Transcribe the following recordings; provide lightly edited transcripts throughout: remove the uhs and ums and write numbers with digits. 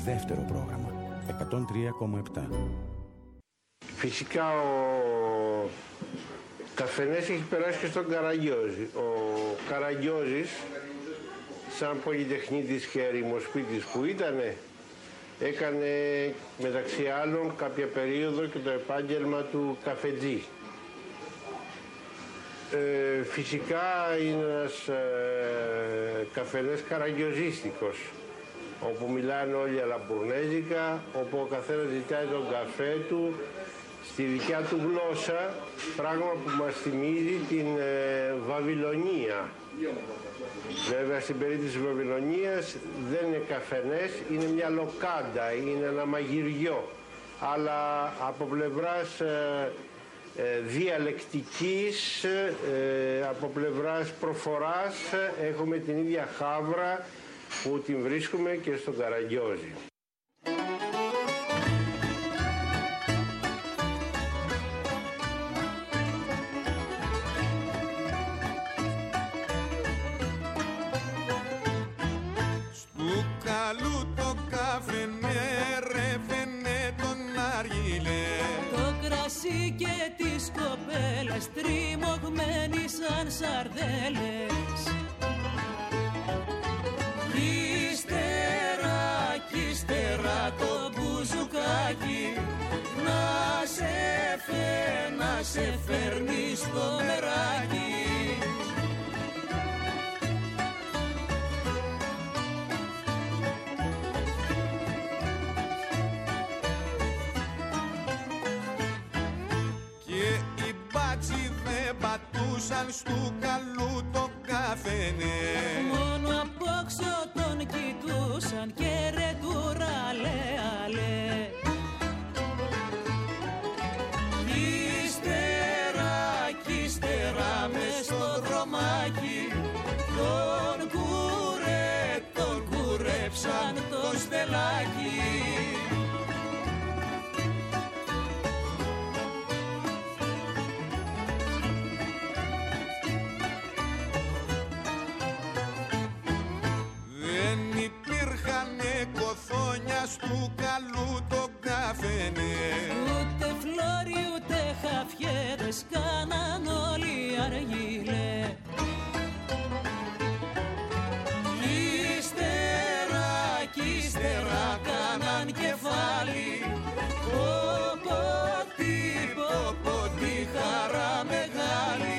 δεύτερο πρόγραμμα, 103,7. Φυσικά ο καφενές έχει περάσει και στον Καραγκιόζη. Ο Καραγκιόζης, σαν πολυτεχνίτης και ερημοσπίτης που ήτανε, έκανε μεταξύ άλλων κάποια περίοδο και το επάγγελμα του καφετζή. Φυσικά είναι ένας καφενές καραγκιόζιστικος, όπου μιλάνε όλοι αλαμπουρνέζικα, όπου ο καθένας ζητάει τον καφέ του στη δικιά του γλώσσα, πράγμα που μας θυμίζει την Βαβυλωνία. Βέβαια στην περίπτωση της Βαβυλωνίας δεν είναι καφενές, είναι μια λοκάντα, είναι ένα μαγειριό. Αλλά από πλευράς διαλεκτικής, από πλευράς προφοράς έχουμε την ίδια χάβρα που την βρίσκουμε και στον Καραγκιόζη. Στου καλού το καφενέ ρεβενέ τον αργυλέ, το κρασί και τις κοπέλες τριμωγμένοι σαν σαρδέλες. Ύστερα το μπουζουκάκι να σε φέρνει στο νεράκι. και οι μπάτσι δεν πατούσαν στου καλού το καφενέ, μόνο απόξω τον κοιτούσαν και ρε τούρα λέ αλέ. Ύστερα μες στο δρομάκι τον κουρέψαν το στελάκι. δεν υπήρχανε κοθόνια στου καλού το καφενέ, Ούτε φλόρι ούτε χαφιέδες κάναν όλοι αργύλε. Ύστερα κάναν κεφάλι, πω τι χαρά μεγάλη.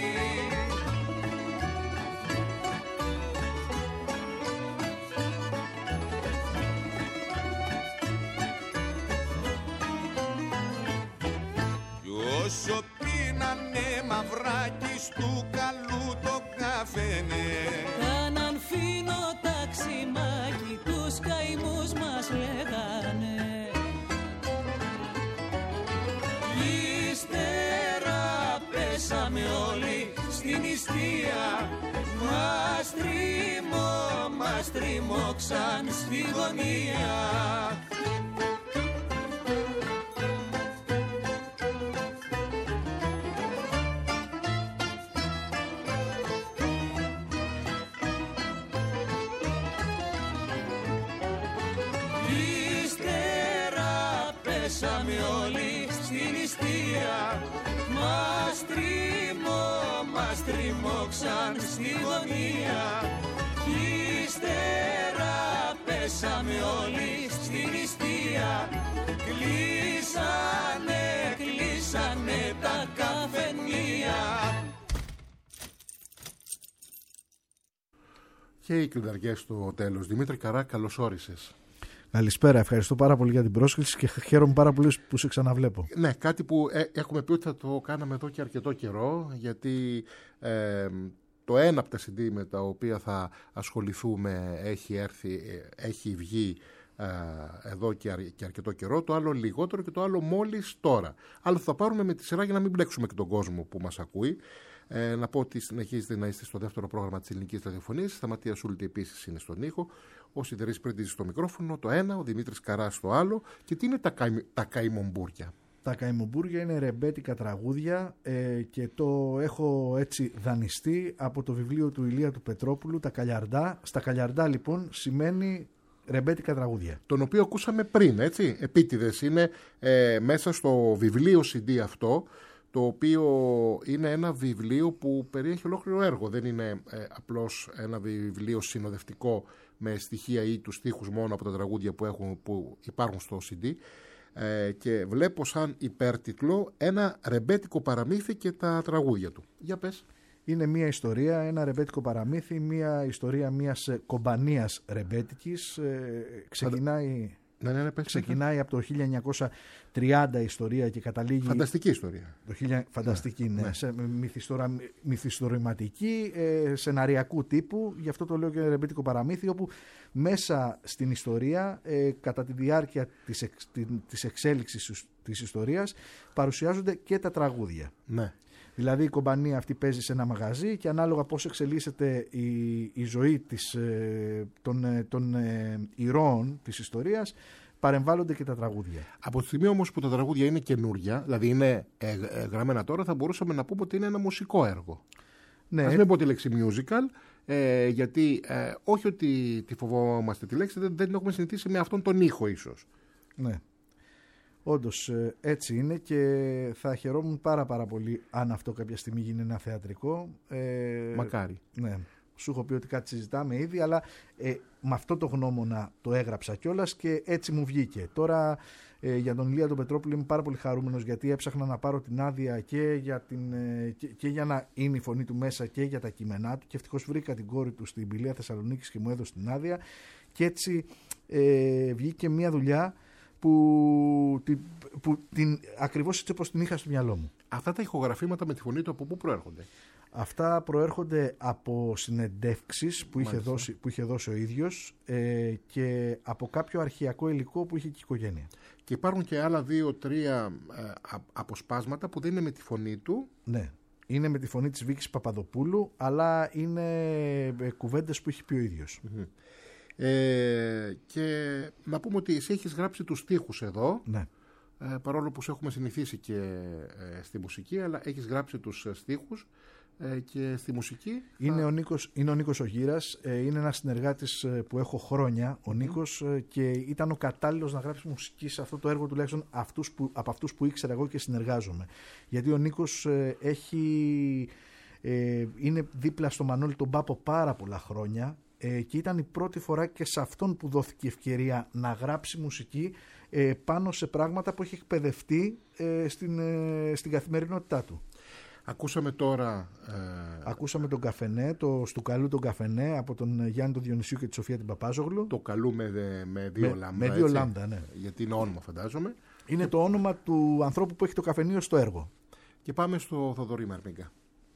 όσο πίνανε μαυράκι στου καλού το καφενέ, Κάναν φίνο ταξιμάκι, τους καημούς μας λέγανε. Ύστερα πέσαμε όλοι στην νηστεία, μας τριμώξαν στη γωνία. Πέσαμε όλοι στην νηστεία, μας τριμώξαν στη γωνία. Ύστερα πέσαμε όλοι στην νηστεία, κλείσανε τα καφενεία. Και οι κλειδαριές στο τέλος. Δημήτρη Καρά, καλώς όρισες. Καλησπέρα, ευχαριστώ πάρα πολύ για την πρόσκληση και χαίρομαι πάρα πολύ που σε ξαναβλέπω. Ναι, κάτι που έχουμε πει ότι θα το κάναμε εδώ και αρκετό καιρό, γιατί το ένα από τα CD με τα οποία θα ασχοληθούμε έχει βγει εδώ και αρκετό καιρό, το άλλο λιγότερο και το άλλο μόλις τώρα. Αλλά θα πάρουμε με τη σειρά για να μην μπλέξουμε και τον κόσμο που μας ακούει. Να πω ότι συνεχίζετε να είστε στο δεύτερο πρόγραμμα της ελληνικής ραδιοφωνίας. Η Σταματία Σούλτη επίσης είναι στον ήχο. Ο Σιδερής Πρέντιζης στο μικρόφωνο, το ένα, ο Δημήτρης Καράς στο άλλο. Και τι είναι τα καημομπούρια? Τα καημομπούρια είναι ρεμπέτικα τραγούδια και το έχω έτσι δανειστεί από το βιβλίο του Ηλία του Πετρόπουλου, τα Καλιαρντά. Στα Καλιαρντά λοιπόν σημαίνει ρεμπέτικα τραγούδια. Τον οποίο ακούσαμε πριν, έτσι, επίτηδες. Είναι μέσα στο βιβλίο CD αυτό, το οποίο είναι ένα βιβλίο που περιέχει ολόκληρο έργο. Δεν είναι απλώς ένα βιβλίο συνοδευτικό με στοιχεία ή τους στίχους μόνο από τα τραγούδια που υπάρχουν στο CD. Και βλέπω σαν υπέρτιτλο ένα ρεμπέτικο παραμύθι και τα τραγούδια του. Για πες. Είναι μια ιστορία, ένα ρεμπέτικο παραμύθι, μια ιστορία μιας κομπανίας ρεμπέτικης. Ξεκινάει από το 1930 η ιστορία και καταλήγει... Φανταστική ιστορία. Φανταστική, ναι. Σε μυθιστορηματική, σεναριακού τύπου. Γι' αυτό το λέω και ρεμπέτικο παραμύθι, όπου μέσα στην ιστορία, κατά τη διάρκεια της εξέλιξης της ιστορίας, παρουσιάζονται και τα τραγούδια. Ναι. Δηλαδή η κομπανία αυτή παίζει σε ένα μαγαζί και ανάλογα πώς εξελίσσεται η ζωή των ηρώων της ιστορίας, παρεμβάλλονται και τα τραγούδια. Από τη στιγμή όμως που τα τραγούδια είναι καινούρια, δηλαδή είναι γραμμένα τώρα, θα μπορούσαμε να πούμε ότι είναι ένα μουσικό έργο. Ναι. Ας μην πω τη λέξη musical, γιατί όχι ότι τη φοβόμαστε τη λέξη, δεν έχουμε συνηθίσει με αυτόν τον ήχο ίσως. Ναι. Όντως έτσι είναι και θα χαιρόμουν πάρα πολύ αν αυτό κάποια στιγμή γίνει ένα θεατρικό. Μακάρι. Ναι. Σου έχω πει ότι κάτι συζητάμε ήδη, αλλά με αυτό το γνώμονα το έγραψα κιόλας και έτσι μου βγήκε. Τώρα για τον Ηλία τον Πετρόπουλο είμαι πάρα πολύ χαρούμενος, γιατί έψαχνα να πάρω την άδεια και για να είναι η φωνή του μέσα και για τα κείμενά του, και ευτυχώς βρήκα την κόρη του στην Πηλαία Θεσσαλονίκης και μου έδωσε την άδεια, και έτσι βγήκε μια δουλειά που ακριβώς έτσι όπως την είχα στο μυαλό μου. Αυτά τα ηχογραφήματα με τη φωνή του από πού προέρχονται? Αυτά προέρχονται από συνεντεύξεις που είχε δώσει ο ίδιος και από κάποιο αρχαιακό υλικό που είχε και η οικογένεια. Και υπάρχουν και άλλα 2-3 αποσπάσματα που δεν είναι με τη φωνή του. Ναι, είναι με τη φωνή της Βίκης Παπαδοπούλου, αλλά είναι κουβέντες που έχει πει ο ίδιος. Mm-hmm. Και να πούμε ότι εσύ έχεις γράψει τους στίχους εδώ. Ναι. Παρόλο που σε έχουμε συνηθίσει και στη μουσική, αλλά έχεις γράψει τους στίχους και στη μουσική. Είναι ο Νίκος ο Γύρας, είναι ένας συνεργάτης που έχω χρόνια, ο Νίκος, και ήταν ο κατάλληλος να γράψει μουσική σε αυτό το έργο, τουλάχιστον από αυτούς που ήξερα εγώ και συνεργάζομαι. Γιατί ο Νίκος είναι δίπλα στο Μανώλη τον Πάπο πάρα πολλά χρόνια, και ήταν η πρώτη φορά και σε αυτόν που δόθηκε ευκαιρία να γράψει μουσική πάνω σε πράγματα που έχει εκπαιδευτεί στην καθημερινότητά του. Ακούσαμε τώρα... Ακούσαμε τον καφενέ, το Στουκαλού τον καφενέ, από τον Γιάννη τον Διονυσίου και τη Σοφία την Παπάζογλου. Το καλού με δύο λάμδα. Με δύο λάμδα, ναι. Γιατί είναι όνομα, φαντάζομαι. Είναι το όνομα του ανθρώπου που έχει το καφενείο στο έργο. Και πάμε στο Θοδωρή Μαρμίγκα.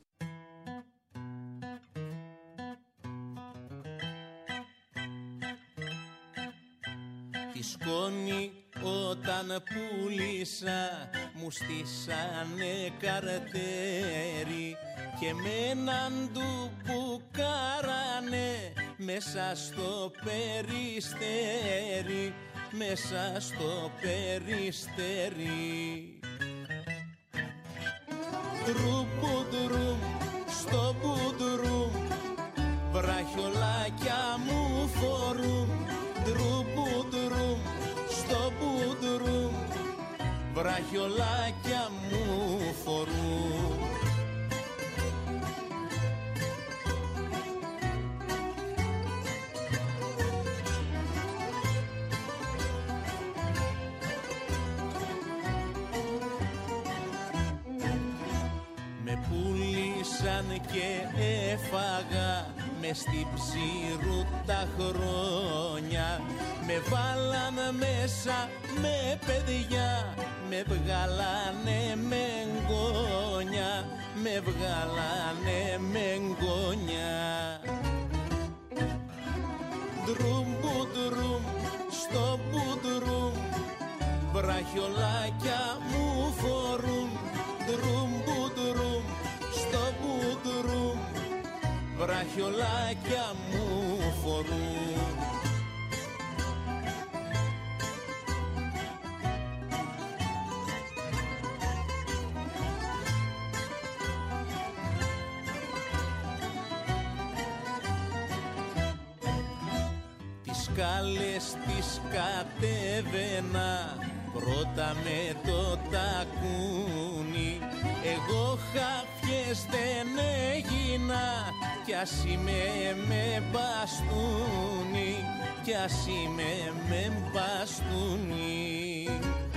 Τη σκόνη όταν πούλησα μου στήσανε καρτέρι και με έναν του που κάρανε μέσα στο περιστέρι, μέσα στο περιστέρι. Τρουμπουτρουμ στο μπουτρουμ, βραχιολάκια μου φορούν. Τρουμπουτρουμ στο μπουτρουμ, βραχιολάκια μου φορούν. Με πούλησαν και έφαγα μες στη ψήρου τα χρόνια. Με βάλαν μέσα με παιδιά, με βγάλανε με γκόνια, με βγάλανε με γκόνια. Ντρουμπουτρουμ στο μπουτρουμ, βραχιολάκια μου φορούν. Ντρουμπουτρουμ στο μπουτρουμ, βραχιολάκια μου φορούν. Της σκάλες τις κατέβαινα πρώτα με το τακούνι. Εγώ χαφιές δεν έγινα κι ας είμαι με μπαστούνι, κι ας είμαι με μπαστούνι.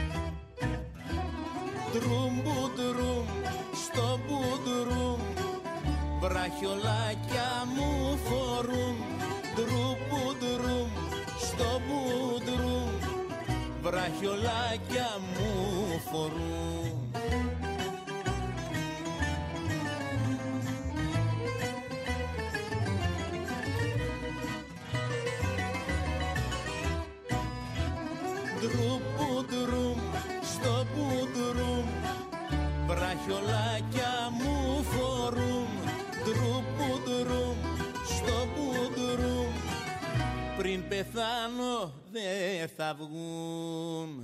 Ντρουμ μπουντρουμ στο μπουντρουμ, βραχιολάκια μου φορούν. Ντρουμ μπουντρουμ στο μπουντρουμ, βραχιολάκια μου φορούν. Ντρουμ μπουντρουμ στο μπουντρουμ, βραχιολάκια μου φορούν. Ντρουμ μπουντρουμ στο μπουντρουμ, πριν πεθάνω δεν θα βγουν.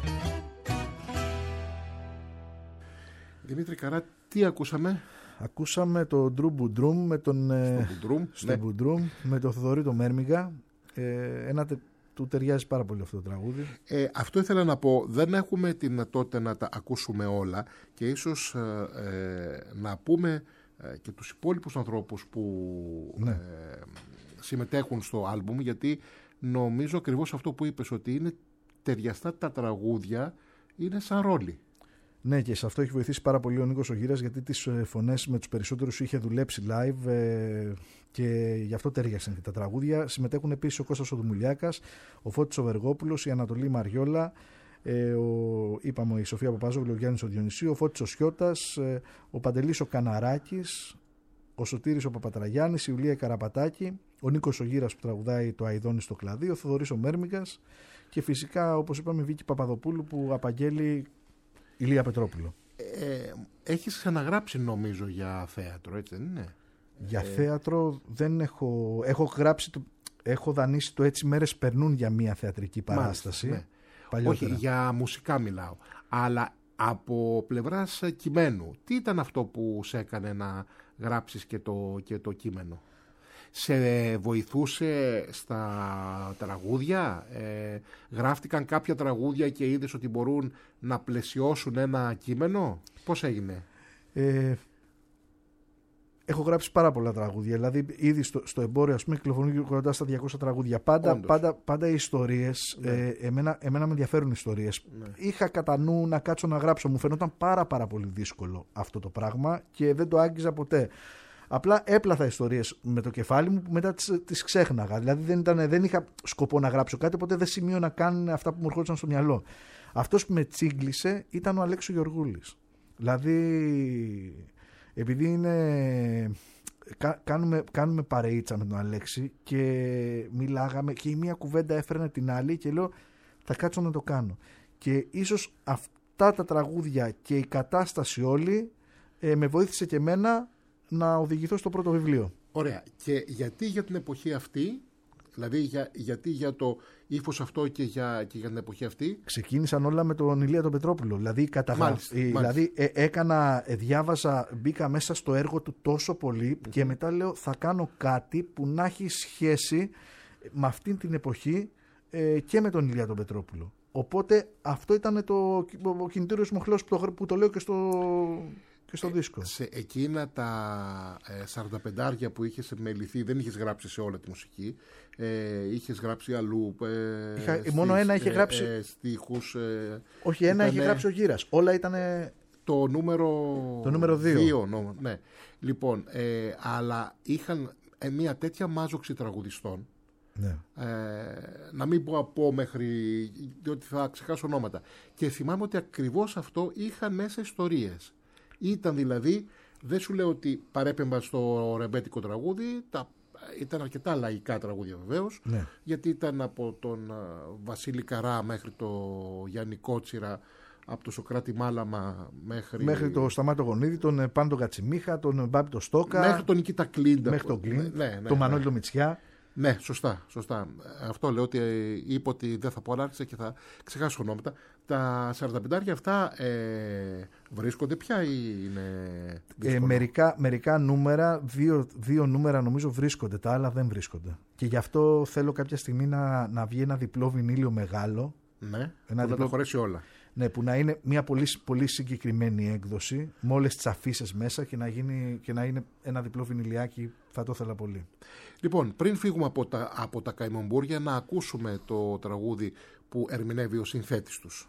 Δημήτρη Καρά, τι ακούσαμε? Ακούσαμε το Ντρουμ Μπουντρουμ με τον Μπουντρουμ, με τον Θοδωρή το Μέρμιγα. Του ταιριάζει πάρα πολύ αυτό το τραγούδι. Αυτό ήθελα να πω. Δεν έχουμε τη δυνατότητα να τα ακούσουμε όλα και ίσως να πούμε και τους υπόλοιπους ανθρώπους που συμμετέχουν στο άλμπουμ, γιατί νομίζω ακριβώς αυτό που είπες, ότι είναι ταιριαστά τα τραγούδια, είναι σαν ρόλοι. Ναι, και σε αυτό έχει βοηθήσει πάρα πολύ ο Νίκος ο Γύρας, γιατί τις φωνές με τους περισσότερους είχε δουλέψει live και γι' αυτό τέριαξαν και τα τραγούδια. Συμμετέχουν επίσης ο Κώστας ο Δουμουλιάκας, ο Φώτης ο Βεργόπουλος, η Ανατολή Μαριόλα, είπαμε η Σοφία Παπάζογλου, ο Γιάννης ο Διονυσίου, ο Φώτης ο Σιώτας, ο Παντελής ο Καναράκης, ο Σωτήρης ο Παπατραγιάννης, η Ιουλία Καραπατάκη, ο Νίκος ο Γύρας που τραγουδάει το Αηδόνι στο κλαδί, ο Θοδωρής ο Μέρμιγας και φυσικά, όπως είπαμε, η Βίκη Παπαδοπούλου που απαγγέλει Ηλία Πετρόπουλο. Έχεις ξαναγράψει νομίζω για θέατρο, έτσι δεν είναι? Για θέατρο δεν έχω γράψει, έχω δανείσει το «Έτσι μέρες περνούν» για μια θεατρική παράσταση. Μάλιστα, ναι. Όχι, για μουσικά μιλάω. Αλλά από πλευράς κειμένου, τι ήταν αυτό που σε έκανε να γράψεις και το κείμενο? Σε βοηθούσε στα τραγούδια? Γράφτηκαν κάποια τραγούδια και είδες ότι μπορούν να πλαισιώσουν ένα κείμενο? Πώς έγινε? Έχω γράψει πάρα πολλά τραγούδια. Δηλαδή, ήδη στο εμπόριο, ας πούμε, κυκλοφορούν κοντά στα 200 τραγούδια. Πάντα οι ιστορίες. Ναι. Εμένα με ενδιαφέρουν οι ιστορίες. Ναι. Είχα κατά νου να κάτσω να γράψω. Μου φαινόταν πάρα πολύ δύσκολο αυτό το πράγμα και δεν το άγγιζα ποτέ. Απλά έπλαθα ιστορίες με το κεφάλι μου που μετά τις ξέχναγα. Δηλαδή δεν είχα σκοπό να γράψω κάτι, οπότε δεν σημείωνα καν αυτά που μου ερχόντουσαν στο μυαλό. Αυτός που με τσίγκλισε ήταν ο Αλέξης Γεωργούλης. Δηλαδή, επειδή κάνουμε παρεΐτσα με τον Αλέξη και μιλάγαμε και η μία κουβέντα έφερνε την άλλη και λέω θα κάτσω να το κάνω. Και ίσως αυτά τα τραγούδια και η κατάσταση όλη με βοήθησε και εμένα να οδηγηθώ στο πρώτο βιβλίο. Ωραία. Και γιατί για την εποχή αυτή, δηλαδή γιατί για το ύφος αυτό και για την εποχή αυτή? Ξεκίνησαν όλα με τον Ηλία τον Πετρόπουλο. Δηλαδή, δηλαδή διάβαζα, μπήκα μέσα στο έργο του τόσο πολύ και μετά λέω θα κάνω κάτι που να έχει σχέση με αυτήν την εποχή και με τον Ηλία τον Πετρόπουλο. Οπότε αυτό ήταν ο κινητήριος μοχλός που το λέω και στο δίσκο. Σε εκείνα τα 45 που είχες μεληθεί, δεν είχες γράψει σε όλη τη μουσική, είχες γράψει αλλού. Μόνο ένα είχε γράψει. Στίχους. Όχι, ένα είχε γράψει ο Γύρας. Όλα ήταν. Το νούμερο 2. Ναι. Λοιπόν, αλλά είχαν μια τέτοια μάζοξη τραγουδιστών. Ναι. Να μην πω μέχρι, διότι θα ξεχάσω ονόματα. Και θυμάμαι ότι ακριβώς αυτό είχαν μέσα ιστορίες. Ήταν δηλαδή, δεν σου λέω ότι παρέπεμπα στο ρεμπέτικο τραγούδι, ήταν αρκετά λαϊκά τραγούδια βεβαίως, ναι. Γιατί ήταν από τον Βασίλη Καρά μέχρι το Γιάννη Κότσιρα, από το Σοκράτη Μάλαμα μέχρι το Σταμάτο Γονίδη, τον Πάντο Κατσιμίχα, τον Μπάμπη το Στόκα, μέχρι τον Νικήτα Κλίντα, μέχρι τον Κλίν, τον Μανώλη το Μητσιά. Ναι, σωστά. Αυτό λέω, ότι είπε ότι δεν θα πω, αλλά άρχισε και θα ξεχάσω ονόματα. Τα 45 αυτά βρίσκονται πια ή είναι μερικά νούμερα, δύο νούμερα νομίζω βρίσκονται, τα άλλα δεν βρίσκονται. Και γι' αυτό θέλω κάποια στιγμή να βγει ένα διπλό βινίλιο μεγάλο. Ναι, να τα χωρέσει όλα. Ναι, που να είναι μια πολύ, πολύ συγκεκριμένη έκδοση, με όλες τις αφίσες μέσα και να είναι ένα διπλό βινιλιάκι, θα το ήθελα πολύ. Λοιπόν, πριν φύγουμε από τα Καημομπούρια, να ακούσουμε το τραγούδι που ερμηνεύει ο συνθέτης τους.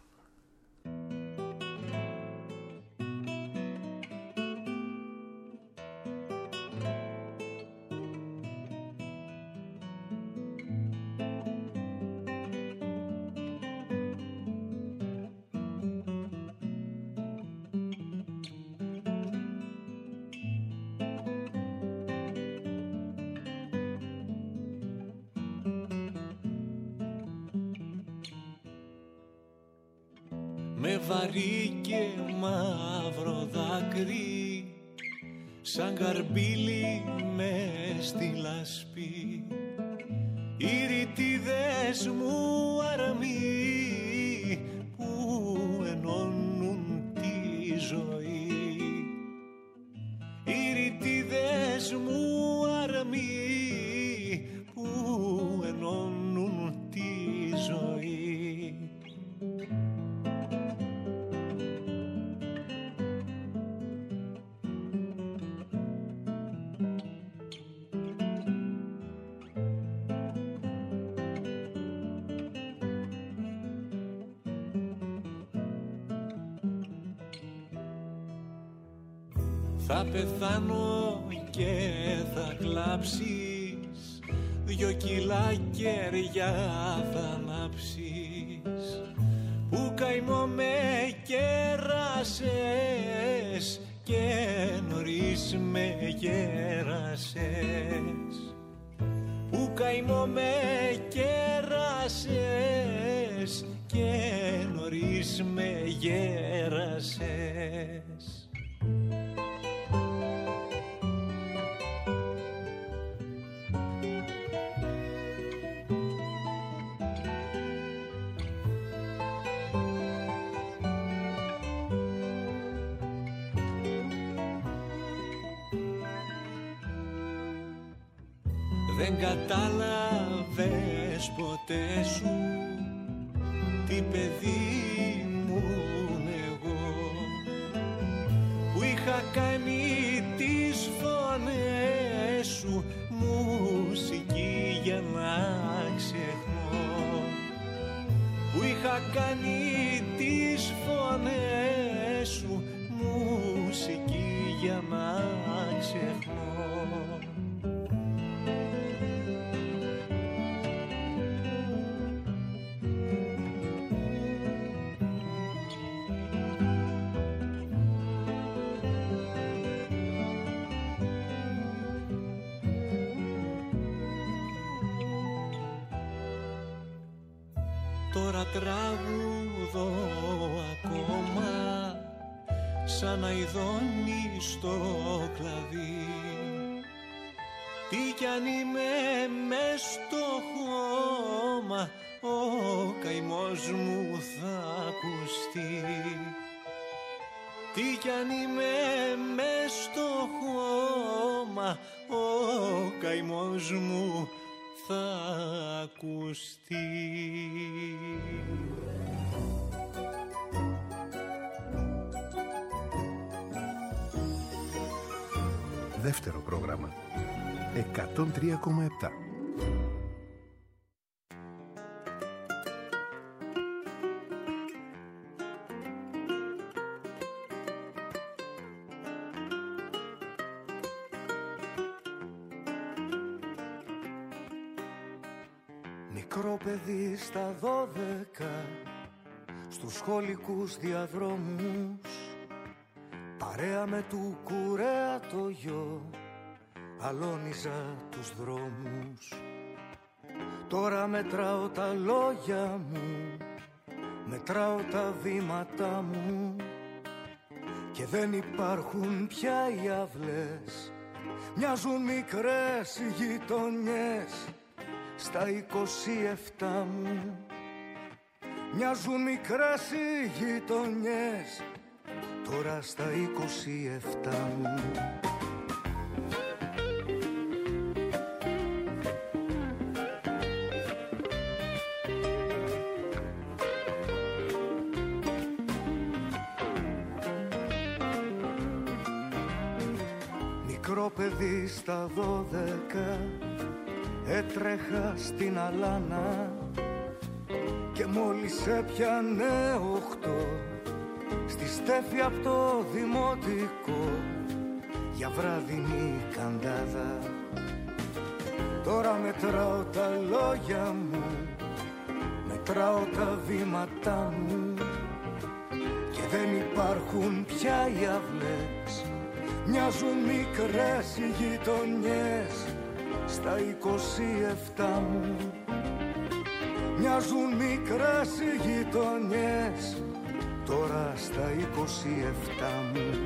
Με βαρύ και μαύρο δάκρυ, σαν καρμπύλι μες στη λάσπη, οι ρητίδες μου αρμοί που ενώνουν τη ζωή. Οι ρητίδες μου αρμοί που ενώνουν τη ζωή. Θα πεθάνω και θα κλάψεις, 2 κιλά κεριά θα ανάψεις, που καημό με κέρασες και νωρίς με γέρασες. Που καημό με κέρασες και νωρίς με γέρασες. Δεν κατάλαβες ποτέ σου τι παιδί μου εγώ, που είχα κάνει τις φωνές σου μουσική για να ξεχνώ, που είχα κάνει τις φωνές σου μουσική για να ξεχνώ. Τώρα τραγουδώ ακόμα σαν αηδόνι στο κλαδί, τι κι αν είμαι μες στο χώμα, ο καημός μου θα ακουστεί. Τι κι αν είμαι μες στο χώμα, ο καημός μου θα ακουστεί. Δεύτερο πρόγραμμα 103,7. Μικρό παιδί στα 12, στους σχολικούς διαδρόμους, παρέα με του κουρέα το γιο, αλώνιζα τους δρόμους. Τώρα μετράω τα λόγια μου, μετράω τα βήματα μου, και δεν υπάρχουν πια οι αυλές, μοιάζουν μικρές γειτονιές στα 27 μου. Μοιάζουν μικρές οι γειτονιές τώρα στα 27 μου. Μικρό παιδί στα 12 έτρεχα στην Αλάνα και μόλις έπιανε 8 στη στέφη απ' το δημοτικό για βραδινή καντάδα. Τώρα μετράω τα λόγια μου, μετράω τα βήματά μου και δεν υπάρχουν πια οι αυλές. Μοιάζουν μικρές οι γειτονιές στα 27 μου. Μοιάζουν μικρές οι γειτονιές τώρα στα 27 μου.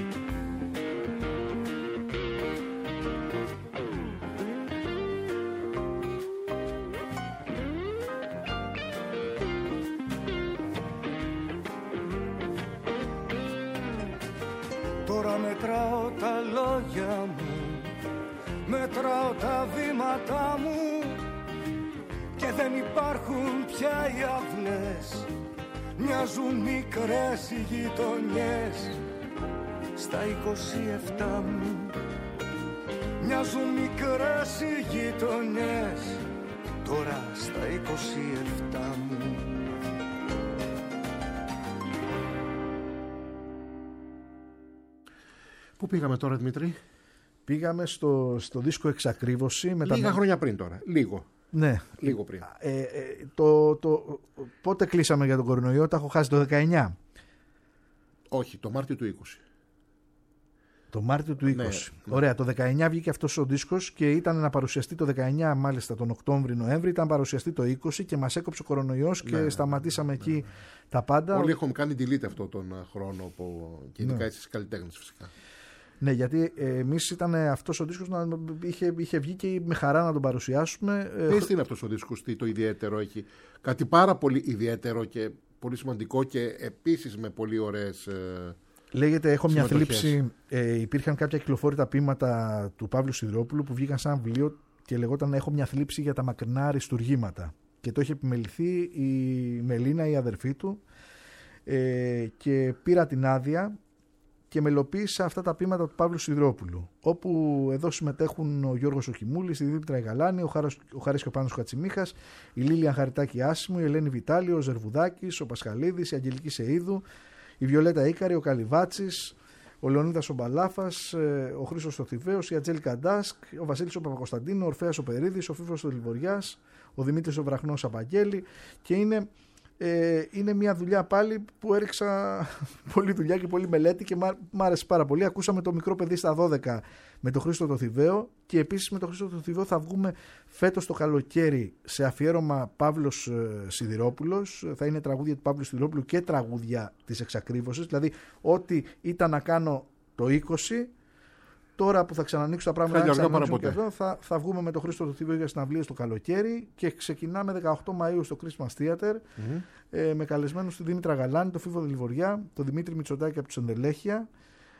Τώρα μετράω τα λόγια μου, μετράω τα βήματά μου και δεν υπάρχουν πια οι αυλές. Μοιάζουν μικρές οι γειτονιές στα 27 μου. Μοιάζουν μικρές οι γειτονιές τώρα στα 27 μου. Πού πήγαμε τώρα, Δημήτρη? Πήγαμε στο δίσκο Εξακρίβωση. Λίγα χρόνια πριν τώρα. Λίγο. Ναι. Λίγο πριν. Πότε κλείσαμε για τον κορονοϊό? Τα έχω χάσει το 19. Όχι, το Μάρτιο του 20. Το Μάρτιο του 20. Ναι. Ωραία, το 19 βγήκε αυτός ο δίσκος και ήταν να παρουσιαστεί το 19, μάλιστα τον Οκτώβρη-Νοέμβρη, ήταν παρουσιαστεί το 20 και μας έκοψε ο κορονοϊός και σταματήσαμε εκεί τα πάντα. Όλοι έχουμε κάνει delete αυτό τον χρόνο και ειδικά εσείς καλλιτέχνες φυσικά. Ναι, γιατί εμείς ήταν αυτός ο δίσκος να είχε βγει και με χαρά να τον παρουσιάσουμε. Τι είναι αυτός ο δίσκος, τι το ιδιαίτερο έχει? Κάτι πάρα πολύ ιδιαίτερο και πολύ σημαντικό και επίσης με πολύ ωραίες... Λέγεται «Έχω μια θλίψη». Υπήρχαν κάποια κυκλοφόρητα ποίηματα του Παύλου Σιδηρόπουλου που βγήκαν σαν βιβλίο και λεγόταν «Έχω μια θλίψη για τα μακρινά αριστουργήματα». Και το είχε επιμεληθεί η Μελίνα, η αδερφή του, και πήρα την άδεια και μελοποίησα αυτά τα ποίηματα του Παύλου Σιδηρόπουλου, όπου εδώ συμμετέχουν ο Γιώργος ο Κιμούλης, η Δήμητρα Γαλάνη, ο Χάρης και ο Πάνος Κατσιμίχας, η Λίλια Χαριτάκη Άσιμου, η Ελένη Βιτάλη, ο Ζερβουδάκης, ο Πασχαλίδης, η Αγγελική Σεΐδου, η Βιολέτα Ίκαρη, ο Καλιβάτσης, ο Λεωνίδας ο Μπαλάφας, ο Χρήστος ο Θηβαίος, η Ατζέλικα Ντάσκ, ο Βασίλης ο Παπακοσταντίνου, ο Ορφέας ο Περίδης, ο Φίβρος ο Λιβοριάς, ο Δημήτρης ο Βραχνός Απαγγέλη, και είναι μια δουλειά πάλι που έριξα πολλή δουλειά και πολλή μελέτη και μ' άρεσε πάρα πολύ. Ακούσαμε το Μικρό παιδί στα 12 με τον Χρήστο το Θηβαίο και επίσης με τον Χρήστο το Θηβαίο θα βγούμε φέτος το καλοκαίρι σε αφιέρωμα Παύλος Σιδηρόπουλος. Θα είναι τραγούδια του Παύλου Σιδηρόπουλου και τραγούδια της Εξακρίβωσης, δηλαδή ό,τι ήταν να κάνω το 20, τώρα που θα ξανανοίξω τα πράγματα θα βγούμε με τον Χρήστο το Θηβαίο για συναυλίες το καλοκαίρι και ξεκινάμε 18 Μαΐου στο Christmas Theater με καλεσμένους τη Δήμητρα Γαλάνη, τον Φίβο Δελιβοριά, τον Δημήτρη Μητσοτάκη από τους Ενδελέχεια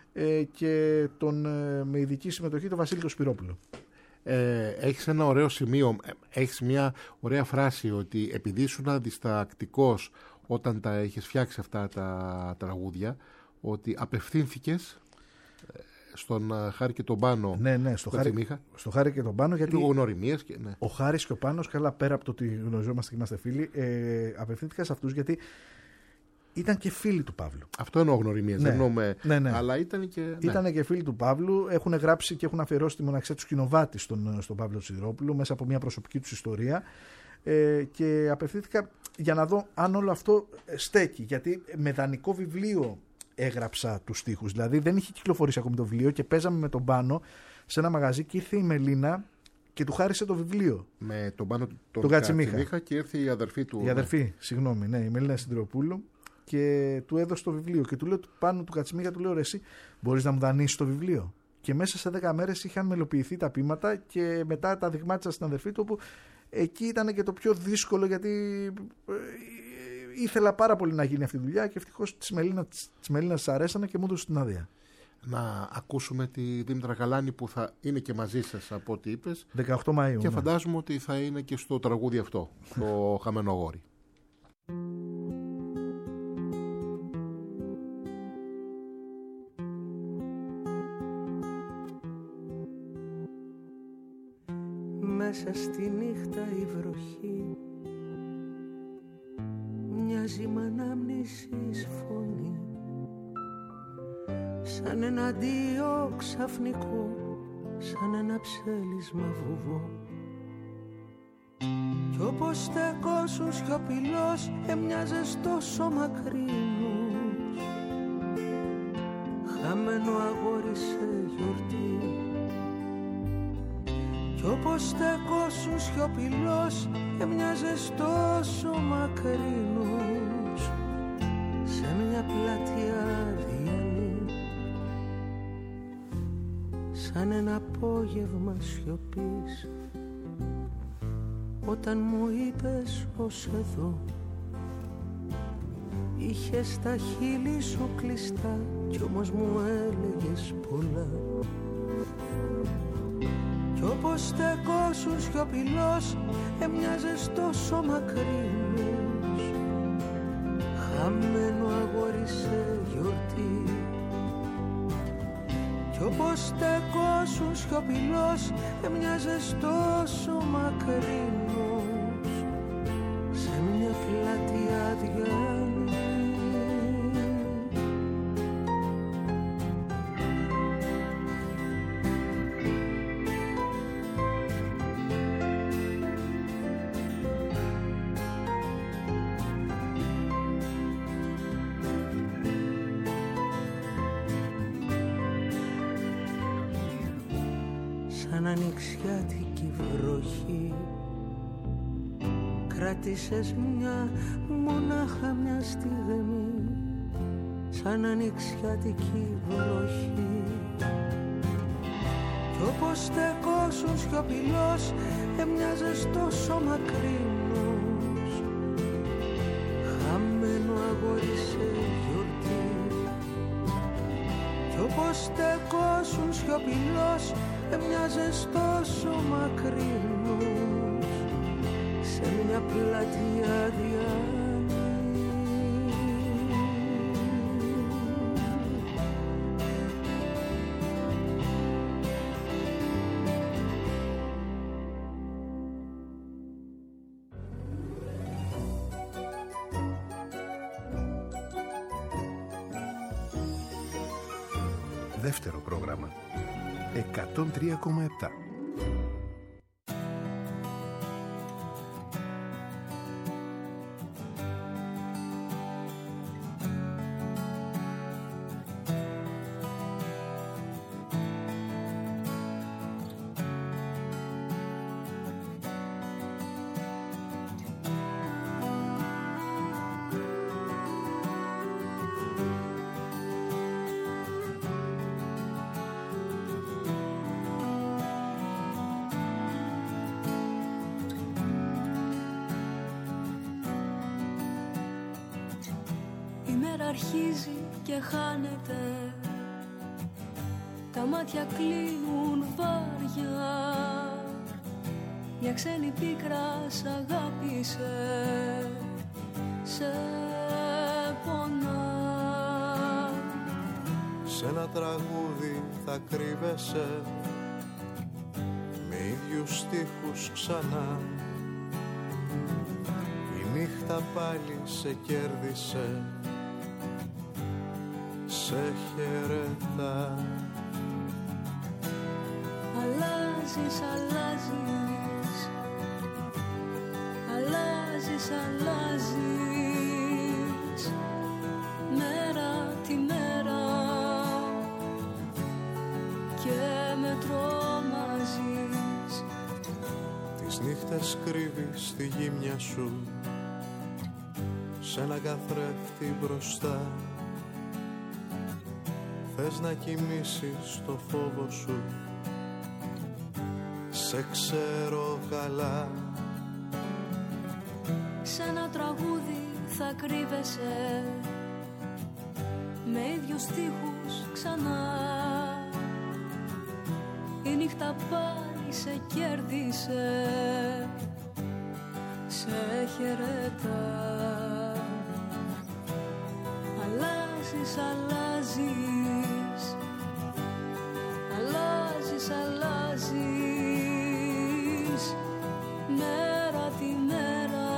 και με ειδική συμμετοχή τον Βασίλη Σπυρόπουλο. Έχεις ένα ωραίο σημείο, έχεις μια ωραία φράση ότι επειδή ήσουν διστακτικός όταν τα έχεις φτιάξει αυτά τα τραγούδια, ότι απευθύνθηκες στον Χάρη και τον Πάνο. Ναι, στο Χάρη και τον Πάνο, γιατί λίγο γνωριμίες και, ναι. Ο Χάρης και ο Πάνος, καλά πέρα από το ότι γνωριζόμαστε και είμαστε φίλοι, απευθύνθηκα σε αυτούς γιατί ήταν και φίλοι του Παύλου. Αυτό εννοώ γνωριμίες, δεν εννοούμε, ναι. Αλλά ήταν και... Ήτανε και φίλοι του Παύλου, έχουν γράψει και έχουν αφιερώσει τη μοναξιά του Σκηνοβάτη στον Παύλο Σιδηρόπουλο μέσα από μια προσωπική του ιστορία και απευθύνθηκα για να δω αν όλο αυτό στέκει, γιατί με δανεικό βιβλίο έγραψα τους στίχους, δηλαδή δεν είχε κυκλοφορήσει ακόμη το βιβλίο και παίζαμε με τον Πάνο σε ένα μαγαζί και ήρθε η Μελίνα και του χάρισε το βιβλίο. Με τον Πάνο τον Κατσιμίχα και ήρθε η αδερφή του. Η αδερφή, συγγνώμη, ναι, η Μελίνα Σιδηροπούλου, και του έδωσε το βιβλίο και του λέω του Πάνου του Κατσιμίχα, του λέω ρε εσύ μπορείς να μου δανείσεις το βιβλίο? Και μέσα σε 10 μέρες είχαν μελοποιηθεί τα ποίηματα και μετά τα δειγμάτισα στην αδερφή του, όπου εκεί ήταν και το πιο δύσκολο, γιατί ήθελα πάρα πολύ να γίνει αυτή η δουλειά και ευτυχώς της Μελίνας αρέσανε και μου έδωσε την άδεια. Να ακούσουμε τη Δήμητρα Γαλάνη που θα είναι και μαζί σας από ό,τι είπες. 18 Μαΐου. Και φαντάζομαι ότι θα είναι και στο τραγούδι αυτό, το Χαμένο Αγόρι. Μέσα στη νύχτα η βροχή μοιάζει μ' ανάμνησης φωνή, σαν ένα αντίο ξαφνικό, σαν ένα ψέλισμα βουβό. Κι όπως στεκόσουν σιωπηλός έμοιαζες τόσο μακρινούς, χαμένο αγόρι σε γιορτή. Κι όπως στεκόσουν σιωπηλός έμοιαζες τόσο μακρινούς, σε μια πλατεία διανή, σαν ένα απόγευμα σιωπής, όταν μου είπες ως εδώ. Είχες τα χείλη σου κλειστά κι όμως μου έλεγες πολλά. Κι όπως στεκόσουν σιωπηλός έμοιαζες τόσο μακρινούς, χαμένο αγόρι σε γιορτή. Κι όπως στεκόσουν σιωπηλός έμοιαζες τόσο μακρινούς, σε μια πλατεία διανή. Σαν ανοιξιάτικη βροχή κράτησες μονάχα μια στιγμή, σαν ανοιξιάτικη βροχή. Κι όπως στεκόσουν σιωπηλός έμοιαζες τόσο μακρινούς, χαμένο αγόρι σε γιορτή. Κι όπως στεκόσουν σιωπηλός έμοιαζες τόσο μακρινούς, σε μια πλατεία διανή. Δεύτερο πρόγραμμα 103,7. Αρχίζει και χάνεται, τα μάτια κλείνουν βάρια, μια ξένη πίκρα σ' αγάπησε, σε πονά. Σ' ένα τραγούδι θα κρύβεσαι, με ίδιους στίχους ξανά. Η νύχτα πάλι σε κέρδισε, σε χαιρετά. Αλλάζεις, αλλάζεις, αλλάζεις, αλλάζεις, μέρα τη μέρα και με τρομάζεις. Τις νύχτες κρύβεις στη γύμνια σου, σ' ένα καθρέφτη μπροστά. Θες να κοιμήσεις το φόβο σου, σε ξέρω καλά. σε ένα τραγούδι θα κρύβεσαι με ίδιους στίχους ξανά. Η νύχτα πάλι σε κέρδισε, σε χαιρετά. Αλλάζεις, αλλάζεις, αλλάζεις, αλλάζεις μέρα τη μέρα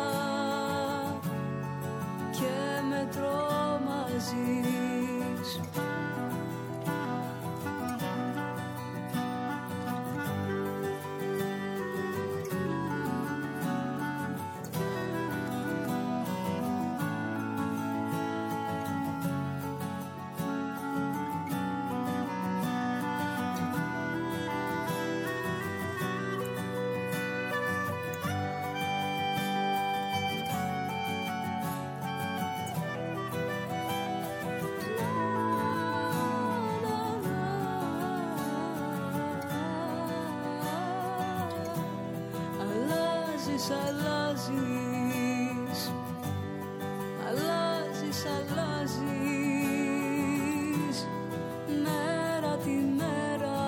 και με τρομάζεις. Αλλάζεις, αλλάζεις, αλλάζεις μέρα τη μέρα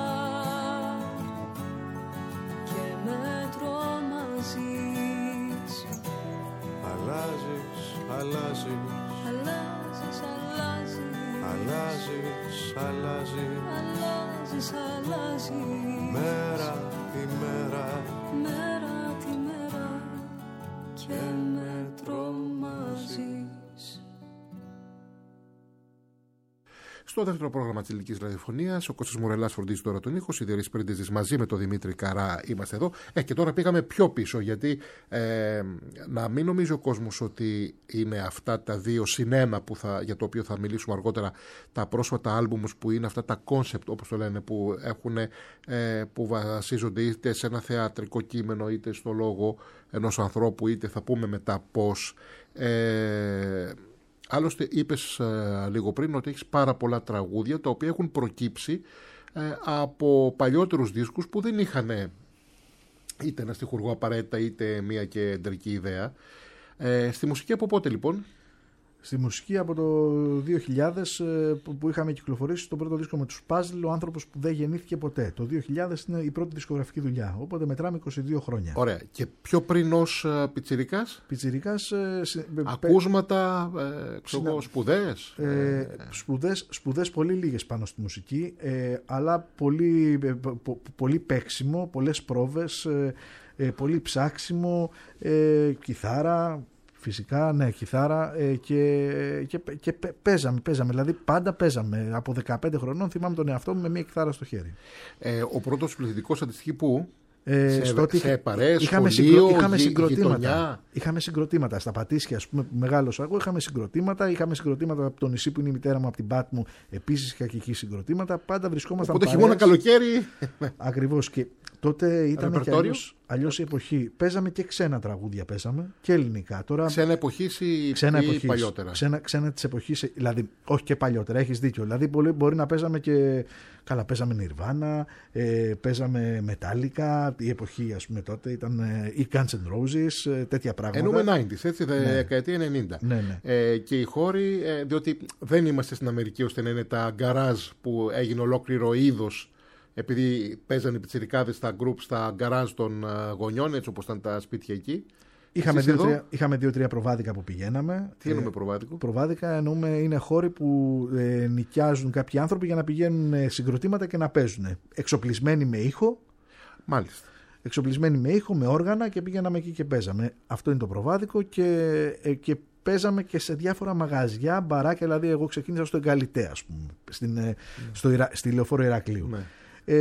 και με τρομάζεις. Αλλάζεις, αλλάζεις, αλλάζεις, αλλάζεις, αλλάζεις, αλλάζεις, αλλάζεις μέρα τη μέρα, μέρα τη μέρα και με τρομάζεις. Στο δεύτερο πρόγραμμα της Ελληνικής Ραδιοφωνίας, ο Κώστας Μουρελάς φροντίζει τώρα τον ήχο, Σιδηρής Πρίντεζης μαζί με τον Δημήτρη Καρά είμαστε εδώ. Και τώρα πήγαμε πιο πίσω, γιατί να μην νομίζει ο κόσμος ότι είναι αυτά τα 2+1 για το οποίο θα μιλήσουμε αργότερα, τα πρόσφατα άλμπουμς που είναι αυτά τα κόνσεπτ, όπως το λένε, που βασίζονται είτε σε ένα θεατρικό κείμενο, είτε στο λόγο ενός ανθρώπου, είτε θα πούμε μετά πώς. Άλλωστε είπες λίγο πριν ότι έχεις πάρα πολλά τραγούδια τα οποία έχουν προκύψει από παλιότερους δίσκους που δεν είχαν είτε ένα στιχουργό απαραίτητα είτε μια κεντρική ιδέα. Στη μουσική από πότε λοιπόν? Στη μουσική από το 2000 που είχαμε κυκλοφορήσει τον πρώτο δίσκο με τους Puzzle, ο άνθρωπος που δεν γεννήθηκε ποτέ. Το 2000 είναι η πρώτη δισκογραφική δουλειά, οπότε μετράμε 22 χρόνια. Ωραία. Και πιο πριν ως πιτσιρικάς? Πιτσιρικάς... Ακούσματα, σπουδές? Σπουδές πολύ λίγες πάνω στη μουσική, αλλά πολύ παίξιμο, πολλές πρόβες, πολύ ψάξιμο, κιθάρα... Φυσικά, ναι, κιθάρα και παίζαμε. Δηλαδή πάντα παίζαμε. Από 15 χρονών θυμάμαι τον εαυτό μου με μια κιθάρα στο χέρι. Ο πρώτος πληθυντικός αντιστοιχεί πού? Σε παρέες, σχολείο, γειτονιά. Είχαμε συγκροτήματα στα Πατήσια, ας πούμε, που μεγάλωσα εγώ. Είχαμε συγκροτήματα από το νησί που είναι η μητέρα μου, από την Πάτμου. Επίσης είχα και εκεί συγκροτήματα. Πάντα βρισκόμασταν. Οπότε χειμώνα, καλοκαίρι. Ακριβώς. Και τότε ήταν και αλλιώς η εποχή. Παίζαμε και ξένα τραγούδια, παίζαμε και ελληνικά. Τώρα, ξένα εποχής ή παλιότερα? Ξένα της εποχής, δηλαδή όχι και παλιότερα, έχεις δίκιο. Δηλαδή μπορεί να παίζαμε και. Καλά, παίζαμε Nirvana, παίζαμε Metallica, η εποχή ας πούμε τότε ήταν οι Guns N' Roses, τέτοια πράγματα. Εννοούμε 90s, έτσι, δεκαετία 90. Ναι. Και οι χώροι, διότι δεν είμαστε στην Αμερική ώστε να είναι τα γκαράζ που έγινε ολόκληρο είδος, επειδή παίζανε οι πιτσιρικάδες στα γκρουπ, στα γκαράζ των γονιών, έτσι όπως ήταν τα σπίτια εκεί. Είχαμε 2-3 προβάδικα που πηγαίναμε. Τι εννοούμε προβάδικο? Προβάδικα εννοούμε είναι χώροι που νοικιάζουν κάποιοι άνθρωποι για να πηγαίνουν συγκροτήματα και να παίζουν. Εξοπλισμένοι με ήχο. Μάλιστα. Εξοπλισμένοι με ήχο, με όργανα και πηγαίναμε εκεί και παίζαμε. Αυτό είναι το προβάδικο και παίζαμε και σε διάφορα μαγαζιά, μπαράκια. Δηλαδή, εγώ ξεκίνησα στο Εγκαλιτέ, ας πούμε, στη Λεωφόρο Ηρακλείου. Ναι.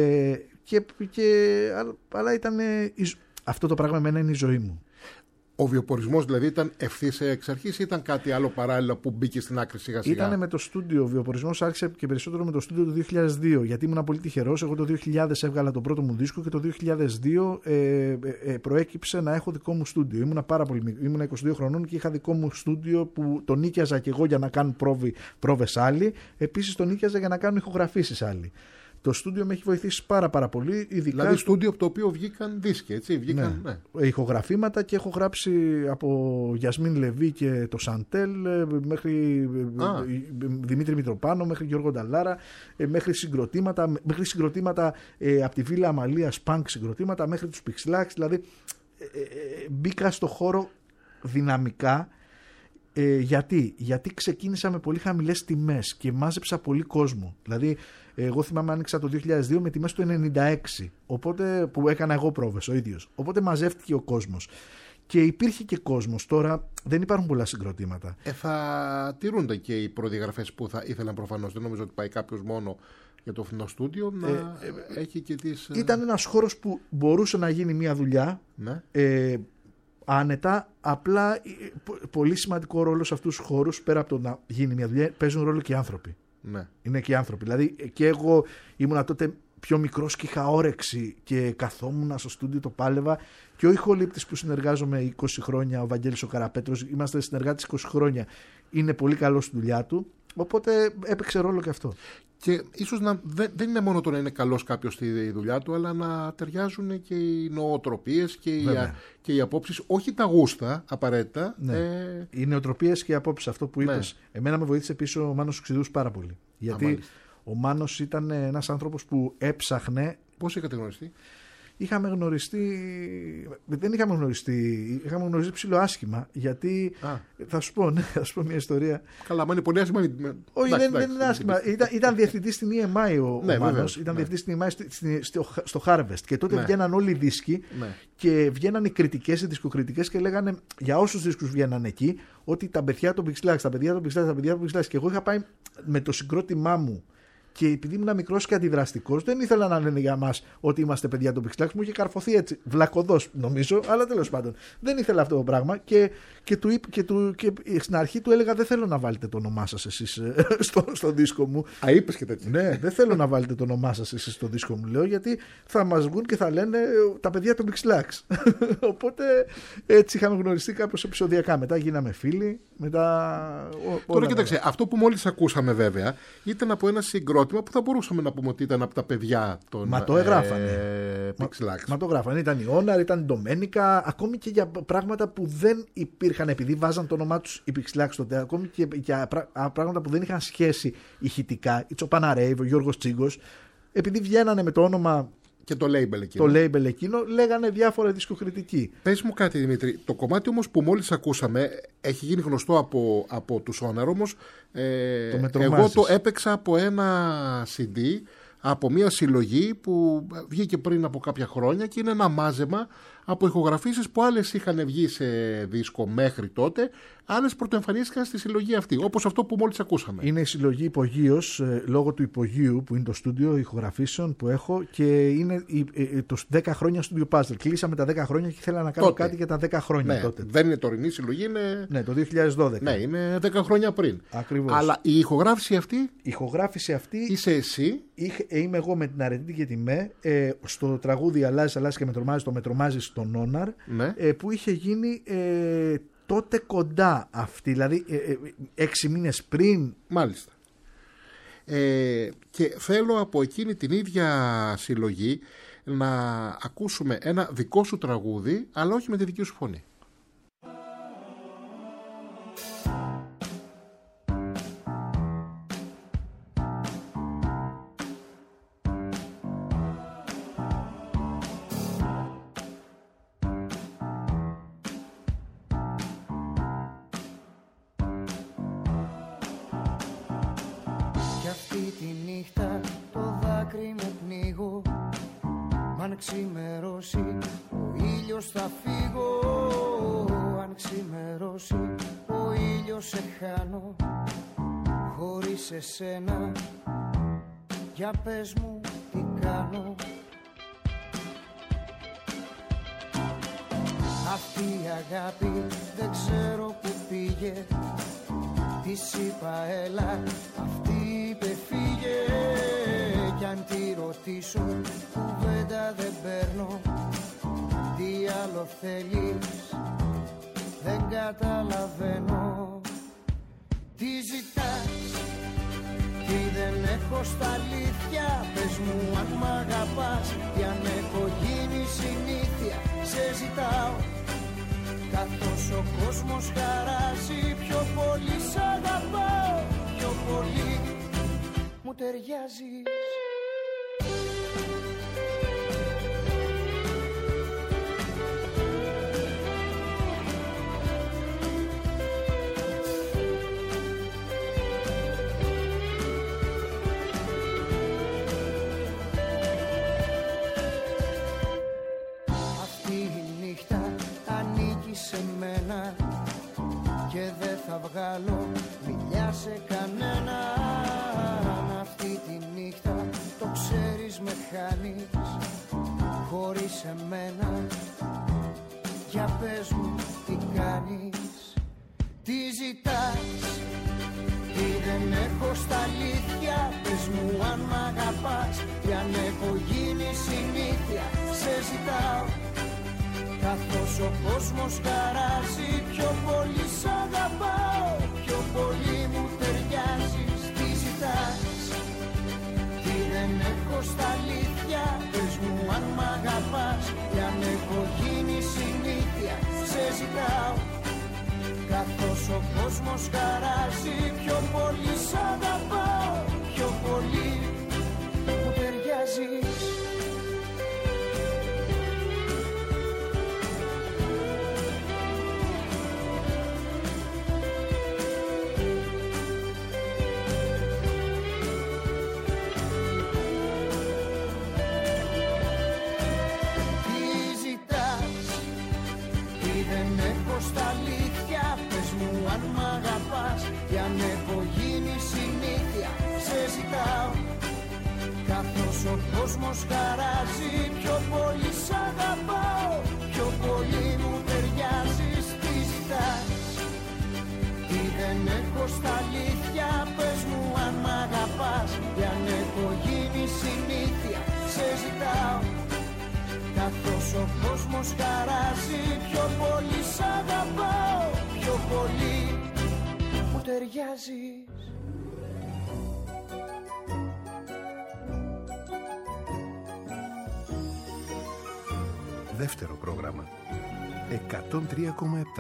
Αλλά ήταν αυτό το πράγμα εμένα είναι η ζωή μου. Ο βιοπορισμός δηλαδή ήταν ευθύς εξ αρχής ή ήταν κάτι άλλο παράλληλα που μπήκε στην άκρη σιγά σιγά? Ήταν με το στούντιο. Ο βιοπορισμός άρχισε και περισσότερο με το στούντιο το 2002, γιατί ήμουν πολύ τυχερός. Εγώ το 2000 έβγαλα το πρώτο μου δίσκο και το 2002 προέκυψε να έχω δικό μου στούντιο. Ήμουν 22 χρονών και είχα δικό μου στούντιο που το νίκιαζα και εγώ για να κάνουν πρόβες άλλοι. Επίσης το νίκιαζα για να κάνουν ηχογραφήσεις άλλοι. Το στούντιο με έχει βοηθήσει πάρα πολύ. Δηλαδή στούντιο από το οποίο βγήκαν δίσκοι, έτσι. Βγήκαν, ηχογραφήματα και έχω γράψει από Γιασμίν Λεβί και το Σαντέλ μέχρι Δημήτρη Μητροπάνο, μέχρι Γιώργο Νταλάρα, μέχρι συγκροτήματα από τη Βίλα Αμαλίας, punk συγκροτήματα, μέχρι τους Pixlax. Δηλαδή μπήκα στο χώρο δυναμικά. Γιατί ξεκίνησα με πολύ χαμηλές τιμές και μάζεψα πολύ κόσμο. Δηλαδή, εγώ θυμάμαι άνοιξα το 2002 με τιμές του 96, οπότε, που έκανα εγώ πρόβες ο ίδιος. Οπότε μαζεύτηκε ο κόσμος. Και υπήρχε και κόσμος. Τώρα δεν υπάρχουν πολλά συγκροτήματα. Θα τηρούνται και οι προδιαγραφές που θα ήθελαν προφανώς. Δεν νομίζω ότι πάει κάποιος μόνο για το φθηνό στούντιο να έχει και τις... Ήταν ένας χώρος που μπορούσε να γίνει μια δουλειά. Ναι. Άνετα, απλά πολύ σημαντικό ρόλο σε αυτούς τους χώρους, πέρα από το να γίνει μια δουλειά, παίζουν ρόλο και οι άνθρωποι. Ναι. Είναι και οι άνθρωποι. Δηλαδή και εγώ ήμουνα τότε πιο μικρός και είχα όρεξη και καθόμουν στο στούντιο, το πάλευα, και ο ηχολήπτης που συνεργάζομαι 20 χρόνια, ο Βαγγέλης ο Καραπέτρος, είμαστε συνεργάτες 20 χρόνια, είναι πολύ καλός στη δουλειά του, οπότε έπαιξε ρόλο και αυτό. Και ίσως δεν είναι μόνο το να είναι καλός κάποιος στη δουλειά του, αλλά να ταιριάζουν και οι νοοτροπίες και οι απόψεις, όχι τα γούστα απαραίτητα. Ναι. Οι νοοτροπίες και οι απόψεις, αυτό που είπες. Ναι. Εμένα με βοήθησε πίσω ο Μάνος Ξηδούς πάρα πολύ. Γιατί ο Μάνος ήταν ένας άνθρωπος που έψαχνε. Πώς είχατε γνωριστεί? Είχαμε γνωριστεί ψιλοάσχημα, γιατί θα σου πω μια ιστορία. Καλά, μα είναι πολύ άσχημα. Όχι, δεν είναι άσχημα. Ήταν διευθυντής στην EMI ο Μάνος. Ήταν διευθυντής στην EMI στο Harvest. Και τότε βγαίναν όλοι οι δίσκοι και βγαίναν οι κριτικές, οι δισκοκριτικές, και λέγανε για όσους δίσκους βγαίναν εκεί ότι τα παιδιά των Pixlax, τα παιδιά των Pixlax. Και εγώ είχα πάει με το συγκρότημά μου. Και επειδή ήμουν μικρός και αντιδραστικός, δεν ήθελα να λένε για μας ότι είμαστε παιδιά των Pixlax. Μου είχε καρφωθεί έτσι, βλακωδός νομίζω, αλλά τέλος πάντων. Δεν ήθελα αυτό το πράγμα και στην αρχή του έλεγα: δεν θέλω να βάλετε το όνομά σας εσείς στο δίσκο μου. Είπες και τέτοιο. Ναι, δεν θέλω να βάλετε το όνομά σας εσείς στο δίσκο μου, λέω, γιατί θα μας βγουν και θα λένε τα παιδιά των Pixlax. Οπότε έτσι είχαμε γνωριστεί κάπως επεισοδιακά. Μετά γίναμε φίλοι. Τώρα κοίταξε, αυτό που μόλις ακούσαμε βέβαια ήταν από ένα συγκρότημα που θα μπορούσαμε να πούμε ότι ήταν από τα παιδιά των Μα το εγγράφανε. Pixlax. Μα το γράφανε. Ήταν η Όναρ, ήταν η Ντομένικα, ακόμη και για πράγματα που δεν υπήρχαν, επειδή βάζαν το όνομά τους οι Pixlax τότε, ακόμη και για πράγματα που δεν είχαν σχέση ηχητικά, η Τσοπαναρέιβ, ο Γιώργος Τσίγκος, επειδή βγαίνανε με το όνομα και το label εκείνο, λέγανε διάφορα δισκοκριτικοί. Πες μου κάτι, Δημήτρη, το κομμάτι όμως που μόλις ακούσαμε έχει γίνει γνωστό από τους Όναρ, όμως εγώ το έπαιξα από ένα CD, από μια συλλογή που βγήκε πριν από κάποια χρόνια και είναι ένα μάζεμα από ηχογραφήσεις που άλλες είχαν βγει σε δίσκο μέχρι τότε, άλλες πρωτοεμφανίστηκαν στη συλλογή αυτή, όπως αυτό που μόλις ακούσαμε. Είναι η συλλογή Υπογείος, λόγω του υπογείου που είναι το στούντιο ηχογραφήσεων που έχω, και είναι το 10 χρόνια στούντιο Puzzle. Κλείσαμε τα 10 χρόνια και ήθελα να κάνω κάτι για τα 10 χρόνια τότε. Δεν είναι τωρινή συλλογή, είναι. Ναι, το 2012. Ναι, είναι 10 χρόνια πριν. Ακριβώς. Αλλά η ηχογράφηση αυτή. Είσαι εσύ. Είμαι εγώ με την Αρετή και τη ΜΕ. Στο τραγούδι Αλλάζεις και με τρομάζεις, το με τρομάζεις στον Όναρ, που είχε γίνει τότε κοντά αυτή, δηλαδή 6 μήνες πριν. Μάλιστα. Και θέλω από εκείνη την ίδια συλλογή να ακούσουμε ένα δικό σου τραγούδι, αλλά όχι με τη δική σου φωνή. Αν ξημερώσει ο ήλιος θα φύγω, αν ξημερώσει ο ήλιος σε χάνω, χωρίς εσένα για πες μου τι κάνω. Αυτή η αγάπη δεν ξέρω που πήγε, της είπα έλα, αυτή είπε φύγε, κι αν τη ρωτήσω κουβέντα δεν παίρνω, τι άλλο θέλεις δεν καταλαβαίνω. Τι ζητάς, τι δεν έχω έχω στα αλήθεια, πες μου αν μ' αγαπάς. Κι αν έχω γίνει συνήθεια, σε ζητάω. Καθώς ο κόσμος χαράζει, πιο πολύ σ' αγαπάω. Πιο πολύ μου ταιριάζεις. Και δεν θα βγάλω φιλιά σε κανέναν. Αυτή τη νύχτα το ξέρεις με χάνεις χωρίς εμένα. Για πες μου τι κάνεις, τι ζητάς, τι δεν έχω στα αλήθεια. Πες μου αν μ' αγαπάς. Κι αν έχω γίνει συνήθεια, σε ζητάω. Καθώς ο κόσμος χαράζει, πιο πολύ σ' αγαπάω. Πιο πολύ μου ταιριάζεις. Τι ζητάς, τι δεν έχω στα αλήθεια. Πες μου αν μ' αγαπάς. Κι αν έχω γίνει συνήθεια, σε ζητάω. Καθώς ο κόσμος χαράζει, πιο πολύ σ' αγαπάω. Πιο πολύ μου ταιριάζεις. Στα αλήθεια, πες μου αν μ' αγαπάς. Κι αν έχω γίνει συνήθεια, σε ζητάω. Καθώς ο κόσμος χαράζει, πιο πολύ σ' αγαπάω. Πιο πολύ μου ταιριάζεις. Τι ζητάς, τι δεν έχω στα αλήθεια. Πες μου αν μ' αγαπάς. Κι αν έχω γίνει συνήθεια, σε ζητάω. Καθώς ο κόσμος χαράζει, πιο πολύ σ' αγαπάω. Πιο πολύ μου ταιριάζεις. Δεύτερο πρόγραμμα 103,7.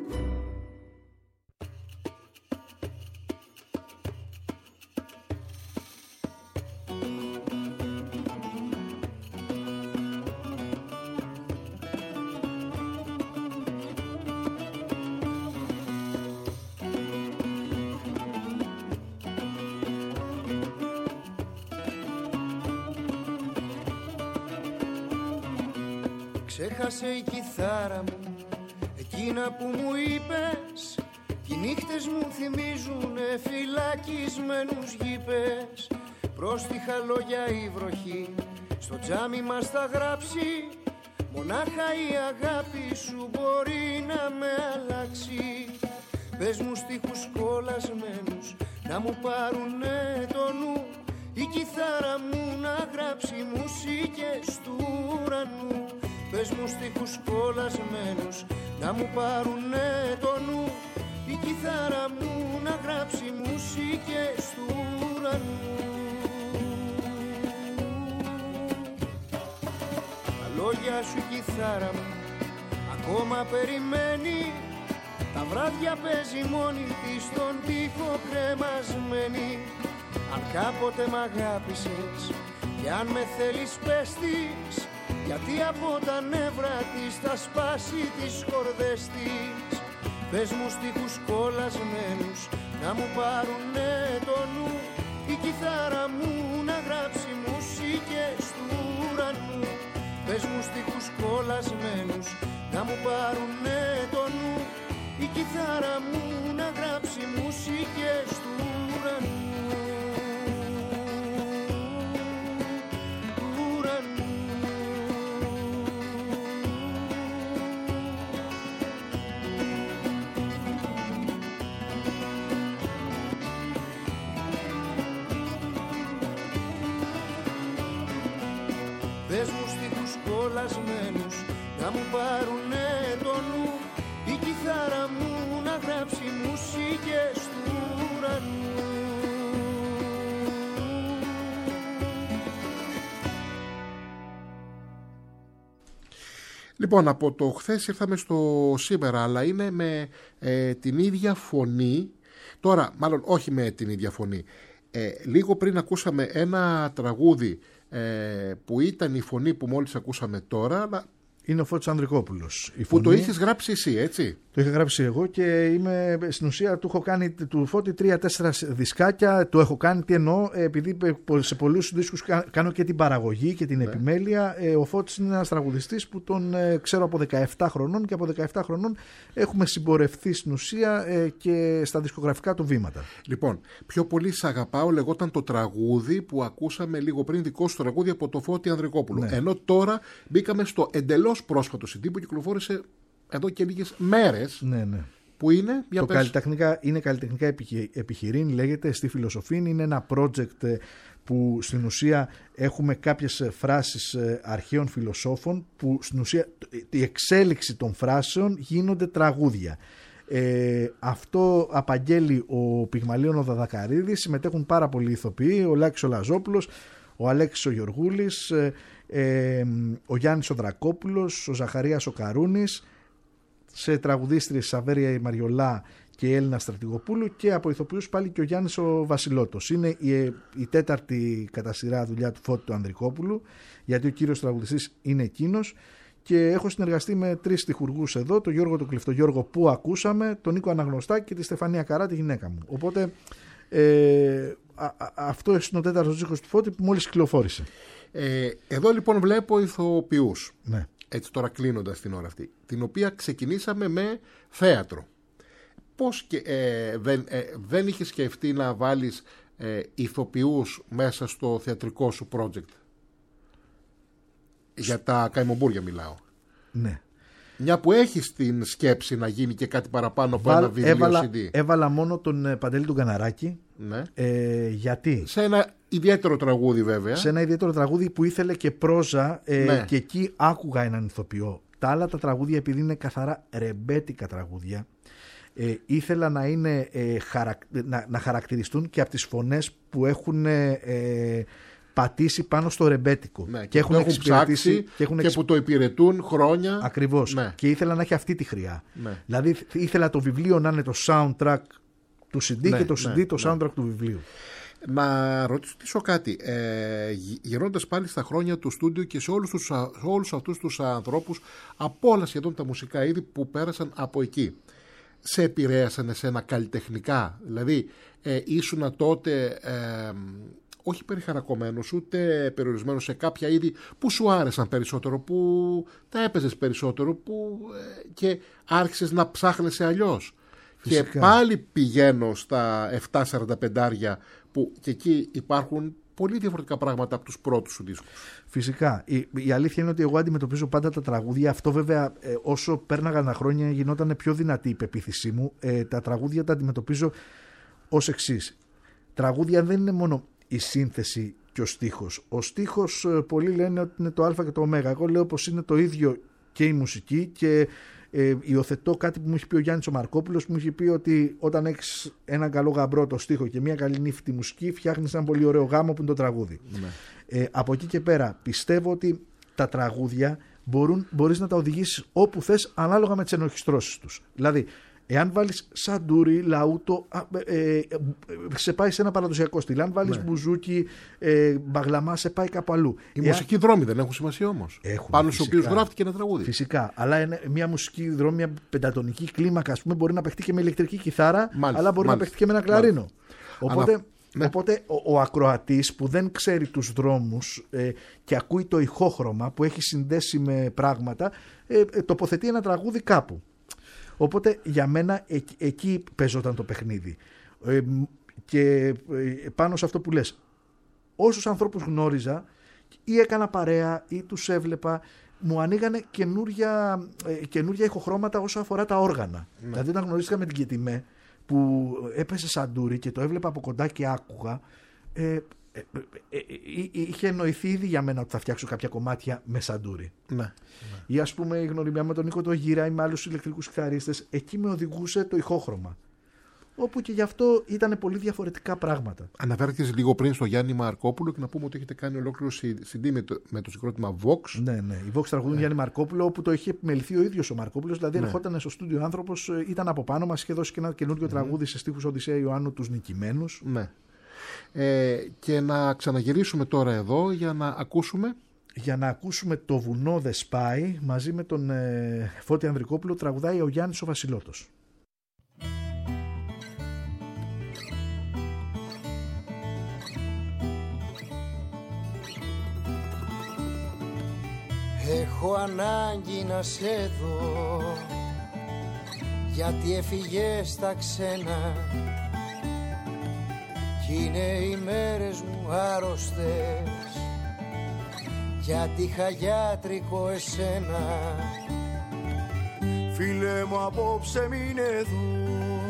Ξέχασε η κιθάρα μου εκείνα που μου είπες. Οι νύχτες μου θυμίζουνε φυλακισμένους γήπες. Πρόστιχα λόγια η βροχή στο τζάμι μας θα γράψει. Μονάχα η αγάπη σου μπορεί να με αλλάξει. Πες μου στίχους κολλασμένους να μου πάρουνε το νου. Η κιθάρα μου να γράψει μουσικές του ουρανού. Πες μου στίχους κολλασμένους να μου πάρουνε το νου. Η κιθάρα μου να γράψει μουσικές του ουρανού. Τα λόγια σου η κιθάρα μου ακόμα περιμένει. Τα βράδια παίζει μόνη της στον τοίχο κρεμασμένη. Αν κάποτε μ' αγάπησες και αν με θέλεις πες της. Γιατί από τα νεύρα της θα σπάσει τις χορδές της. Πες μου στίχους κολλασμένους να μου πάρουνε το νου. Η κιθάρα μου να γράψει μουσικές του ουρανού. Πες μου στίχους κολλασμένους να μου πάρουνε το νου. Η κιθάρα μου να γράψει μουσικές του ουρανού. Πες μου στίχους κολλασμένους να μου πάρουνε το νου. Η κιθάρα μου να γράψει μουσικές του ουρανού. Λοιπόν, από το χθες ήρθαμε στο σήμερα, αλλά είναι με την ίδια φωνή. Τώρα, μάλλον όχι με την ίδια φωνή. Λίγο πριν ακούσαμε ένα τραγούδι που ήταν η φωνή που μόλις ακούσαμε τώρα, αλλά είναι ο Φώτης Ανδρικόπουλος. Που το είχες γράψει εσύ, έτσι? Το είχα γράψει εγώ και είμαι, στην ουσία του έχω κάνει του Φώτη 3-4 δισκάκια. Το έχω κάνει, τι εννοώ, επειδή σε πολλούς δίσκους κάνω και την παραγωγή και την επιμέλεια. Ο Φώτης είναι ένας τραγουδιστής που τον ξέρω από 17 χρονών και από 17 χρονών έχουμε συμπορευθεί στην ουσία και στα δισκογραφικά του βήματα. Λοιπόν, πιο πολύ σ' αγαπάω λεγόταν το τραγούδι που ακούσαμε λίγο πριν, δικό σου τραγούδι από το Φώτη Ανδρικόπουλο. Ναι. Ενώ τώρα μπήκαμε στο εντελώς πρόσφατο CD που κυκλοφόρησε εδώ και λίγες μέρες. Ναι. Που είναι, το είναι καλλιτεχνικά επιχειρήν, λέγεται, στη φιλοσοφία. Είναι ένα project που στην ουσία έχουμε κάποιες φράσεις αρχαίων φιλοσόφων που στην ουσία η εξέλιξη των φράσεων γίνονται τραγούδια. Αυτό απαγγέλει ο Πυγμαλίων ο Δαδακαρίδης, συμμετέχουν πάρα πολλοί ηθοποιοί, ο Λάκης ο Λαζόπουλος, ο Αλέξης ο Γιωργούλης, ο Γιάννης ο Δρακόπουλος, ο Ζαχαρίας ο Καρούνης, σε τραγουδίστριες Σαβέρια η Μαριολά και η Έλληνα Στρατηγοπούλου, και από ηθοποιούς πάλι και ο Γιάννης ο Βασιλότος. Είναι η τέταρτη κατά σειρά δουλειά του Φώτη του Ανδρικόπουλου, γιατί ο κύριος τραγουδιστής είναι εκείνος, και έχω συνεργαστεί με 3 στιχουργούς εδώ, τον Γιώργο τον Κλειφτογιώργο που ακούσαμε, τον Νίκο Αναγνωστάκη και τη Στεφανία Καρά, τη γυναίκα μου. Οπότε αυτό είναι ο τέταρτος δίσκος του Φώτη που μόλις κυκλοφόρησε. Εδώ λοιπόν βλέπω ηθοποιούς. Ναι. Έτσι τώρα κλείνοντας την ώρα αυτή, την οποία ξεκινήσαμε με θέατρο. Πώς δεν είχες σκεφτεί να βάλεις ηθοποιούς μέσα στο θεατρικό σου project? Για τα καημομπούρια μιλάω. Ναι. Μια που έχεις την σκέψη να γίνει και κάτι παραπάνω από ένα βίντεο CD. Έβαλα μόνο τον Παντελή τον Καναράκη. Ναι. Γιατί? Σε ένα ιδιαίτερο τραγούδι βέβαια. Σε ένα ιδιαίτερο τραγούδι που ήθελε και πρόζα, ναι. Και εκεί άκουγα έναν ηθοποιό. Τα άλλα τα τραγούδια, επειδή είναι καθαρά ρεμπέτικα τραγούδια, ήθελα να είναι να χαρακτηριστούν και από τις φωνές που έχουν πατήσει πάνω στο ρεμπέτικο. Ναι, και έχουν ψάξει και που το υπηρετούν χρόνια. Ακριβώς. Ναι. Και ήθελα να έχει αυτή τη χρειά. Ναι. Δηλαδή ήθελα το βιβλίο να είναι το soundtrack του CD, ναι, και το CD το soundtrack του βιβλίου. Να ρωτήσω κάτι. Γυρνώντας πάλι στα χρόνια του στούντιο και σε όλους αυτούς τους ανθρώπους από όλα σχεδόν τα μουσικά είδη που πέρασαν από εκεί, σε επηρέασαν εσένα καλλιτεχνικά? Δηλαδή ήσουνα τότε όχι περιχαρακωμένος ούτε περιορισμένος σε κάποια είδη που σου άρεσαν περισσότερο, που τα έπαιζες περισσότερο, και άρχισες να ψάχνεσαι αλλιώς? Φυσικά. Και πάλι πηγαίνω στα 7.45 που και εκεί υπάρχουν πολύ διαφορετικά πράγματα από τους πρώτους σου δίσκους. Φυσικά. Η αλήθεια είναι ότι εγώ αντιμετωπίζω πάντα τα τραγούδια. Αυτό βέβαια όσο πέρναγαν τα χρόνια γινόταν πιο δυνατή η πεποίθησή μου. Τα τραγούδια τα αντιμετωπίζω ως εξής. Τραγούδια δεν είναι μόνο η σύνθεση και ο στίχος. Ο στίχος πολλοί λένε ότι είναι το α και το ω. Εγώ λέω πως είναι το ίδιο και η μουσική, και υιοθετώ κάτι που μου έχει πει ο Γιάννης ο Μαρκόπουλος, που μου έχει πει ότι όταν έχεις έναν καλό γαμπρό το στίχο και μια καλή νύφη τη μουσική, φτιάχνεις ένα πολύ ωραίο γάμο που είναι το τραγούδι. Ναι. Από εκεί και πέρα πιστεύω ότι τα τραγούδια μπορείς να τα οδηγήσεις όπου θες, ανάλογα με τις ενορχιστρώσεις τους. Δηλαδή, εάν βάλεις σαντούρι, λαούτο, σε πάει σε ένα παραδοσιακό στυλ. Αν βάλεις μπουζούκι, μπαγλαμά, σε πάει κάπου αλλού. Οι μουσικοί δρόμοι δεν έχουν σημασία όμως? Πάνω στους οποίους γράφτηκε ένα τραγούδι. Φυσικά. Αλλά μια μουσική δρόμη, μια πεντατονική κλίμακα, ας πούμε, μπορεί να παιχτεί και με ηλεκτρική κιθάρα, αλλά μπορεί να παιχτεί και με ένα κλαρίνο. Οπότε ο ακροατής που δεν ξέρει τους δρόμους και ακούει το ηχόχρωμα που έχει συνδέσει με πράγματα, τοποθετεί ένα τραγούδι κάπου. Οπότε για μένα εκεί παίζονταν το παιχνίδι. Και πάνω σε αυτό που λες, όσους ανθρώπους γνώριζα ή έκανα παρέα ή τους έβλεπα, μου ανοίγανε καινούργια ηχοχρώματα όσο αφορά τα όργανα. Ναι. Δηλαδή όταν γνωρίστηκα με την Κετιμέ που έπεσε σαντούρι και το έβλεπα από κοντά και άκουγα, είχε εννοηθεί ήδη για μένα ότι θα φτιάξω κάποια κομμάτια με σαντούρι. Ναι. Ή ας πούμε η γνωριμιά με τον Νίκο το Γύρα ή με άλλους ηλεκτρικούς κιθαρίστες, εκεί με οδηγούσε το ηχόχρωμα. όπου και γι' αυτό ήταν πολύ διαφορετικά πράγματα. Αναφέρθηκες λίγο πριν στο Γιάννη Μαρκόπουλο και να πούμε ότι έχετε κάνει ολόκληρο CD με το συγκρότημα Vox. Ναι. Οι Vox τραγουδούν Γιάννη Μαρκόπουλο, όπου το είχε επιμεληθεί ο ίδιος ο Μαρκόπουλος. Δηλαδή, ερχόταν στο στούντιο άνθρωπος, ήταν από πάνω μας, είχε δώσει και ένα καινούργιο τραγούδι σε στίχους Οδυσσέα Ιωάννου, τους Νικημένους. Ναι. Και να ξαναγυρίσουμε τώρα εδώ για να ακούσουμε. Για να ακούσουμε το βουνό δε σπάει, μαζί με τον Φώτη Ανδρικόπουλο τραγουδάει ο Γιάννης ο Βασιλότος. Έχω ανάγκη να σε δω, γιατί έφυγες στα ξένα κι είναι οι μέρες μου άρρωστες, γιατί είχα γιατρικό εσένα. Φίλε μου απόψε μην εδώ,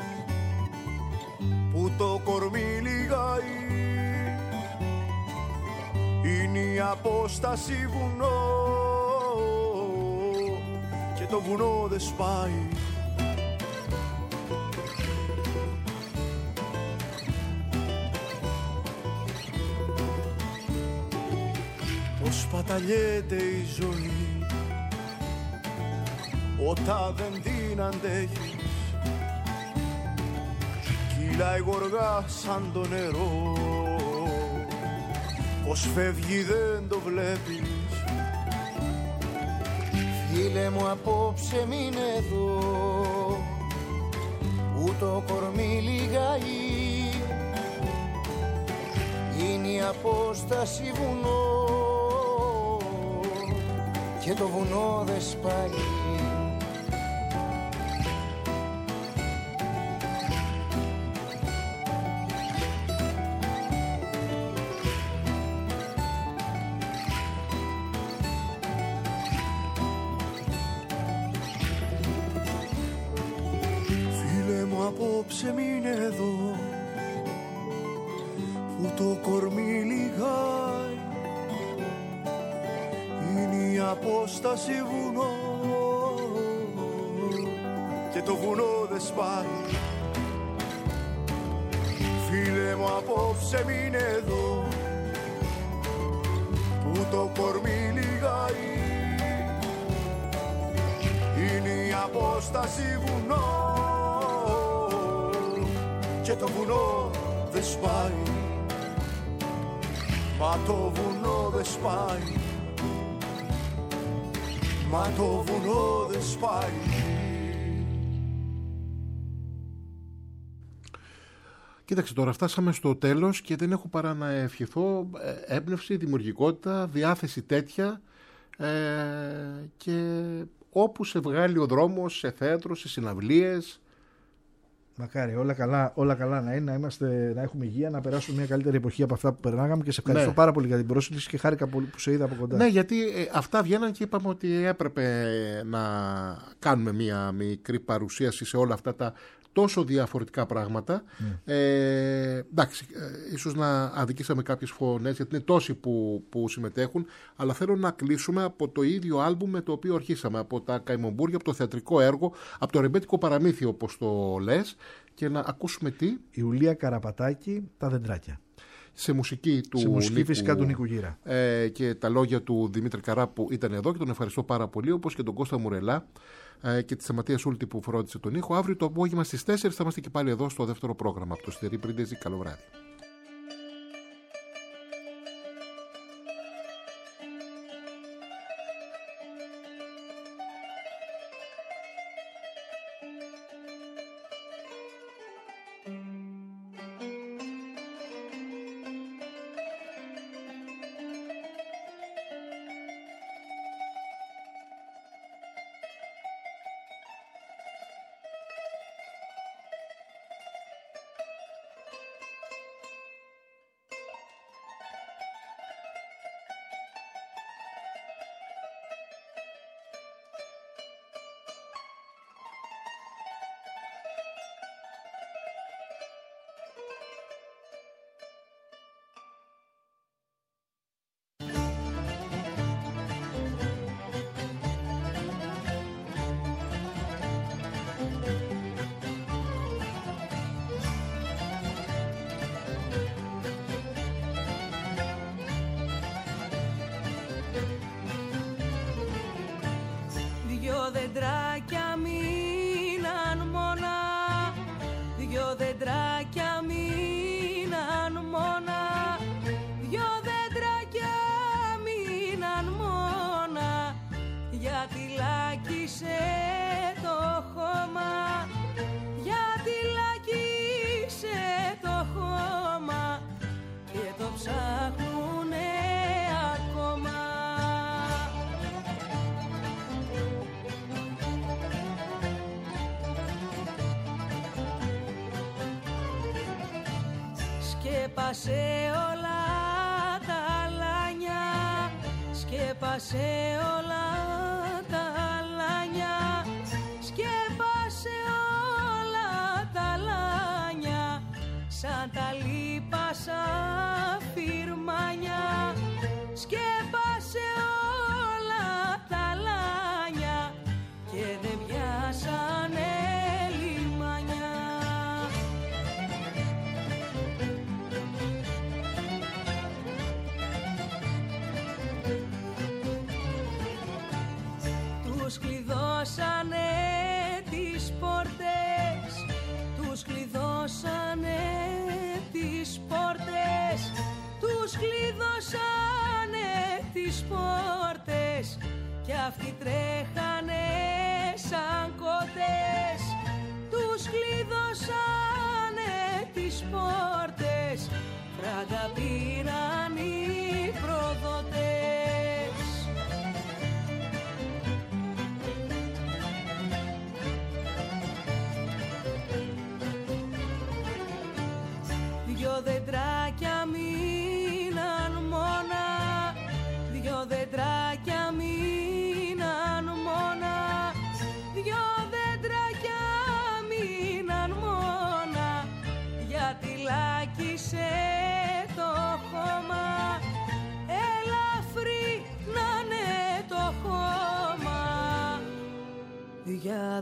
που το κορμί λιγάει, είναι η απόσταση βουνό και το βουνό δεν σπάει. Πως παταλιέται η ζωή όταν δεν την αντέχεις, κυλάει γοργά σαν το νερό, πως φεύγει δεν το βλέπεις. Φίλε μου απόψε μην εδώ, που το κορμί λιγάει, είναι η απόσταση βουνό και το βουνό δεν σπάει. Φίλε μου απόψε μην εδώ, που το κορμί λιγάει, είναι η απόσταση βουνό και το βουνό δεν σπάει. Φίλε μου απόψε μην εδώ, που το κορμί λιγάει, είναι η απόσταση βουνό και το βουνό δεν σπάει. Μα το βουνό δεν σπάει, μα το βουνό δεν σπάει. Κοίταξε, τώρα φτάσαμε στο τέλος και δεν έχω παρά να ευχηθώ έμπνευση, δημιουργικότητα, διάθεση τέτοια και όπου σε βγάλει ο δρόμος, σε θέατρο, σε συναυλίες. Μακάρι, όλα καλά να είναι, να έχουμε υγεία, να περάσουμε μια καλύτερη εποχή από αυτά που περνάγαμε και σε ευχαριστώ πάρα πολύ για την πρόσκληση και χάρηκα πολύ που σε είδα από κοντά. Ναι, γιατί αυτά βγαίναν και είπαμε ότι έπρεπε να κάνουμε μια μικρή παρουσίαση σε όλα αυτά τα τόσο διαφορετικά πράγματα. Εντάξει, ίσως να αδικήσαμε κάποιες φωνές γιατί είναι τόσοι που συμμετέχουν, αλλά θέλω να κλείσουμε από το ίδιο άλμπουμ με το οποίο αρχίσαμε, από τα Καημομπούρια, από το θεατρικό έργο, από το ρεμπέτικο παραμύθι όπως το λες, και να ακούσουμε τι? Ιουλία Καραπατάκη, Τα δεντράκια. Σε μουσική φυσικά του Νίκου Γύρα. Και τα λόγια του Δημήτρη Καρά που ήταν εδώ και τον ευχαριστώ πάρα πολύ, όπως και τον Κώστα Μουρελά και τη Σταματία Σούλτη που φρόντισε τον ήχο. Αύριο το απόγευμα στις 4 θα είμαστε και πάλι εδώ στο δεύτερο πρόγραμμα από το Σιδερή Πρίντεζη. Καλό βράδυ. δεντράκια μείναν μόνα, δυο δεντράκια μείναν μόνα, δυο δεντράκια μείναν μόνα, γιατί λάκησε το χώμα, γιατί λάκησε το χώμα και το ψάχνουνε ακόμα. Σκέπασε όλα τα αλάνια, σκέπασε όλα τα αλάνια, σκέπασε όλα τα αλάνια, σαν τα λίπασα φυρμάνια, σκέπασε όλα τα αλάνια και δεν πιάσανε λιμάνια. Τους κλειδώσανε τις πόρτες, τους κλειδώσανε τις πόρτες, τους κλειδώσανε τις πόρτες κι αυτοί τρέχανε σαν κότες, τους κλειδώσανε τις πόρτες, φράγκα πήραν οι προδότες. Δυο δεντράκια μείναν μόνα, δυο δεντράκια μείναν μόνα, δυο δεντράκια μείναν μόνα, γιατί λάκησε το χώμα, ελαφρύ να είναι το χώμα, δυο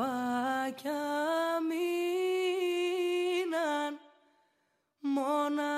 αδερφάκια μείναν μόνα.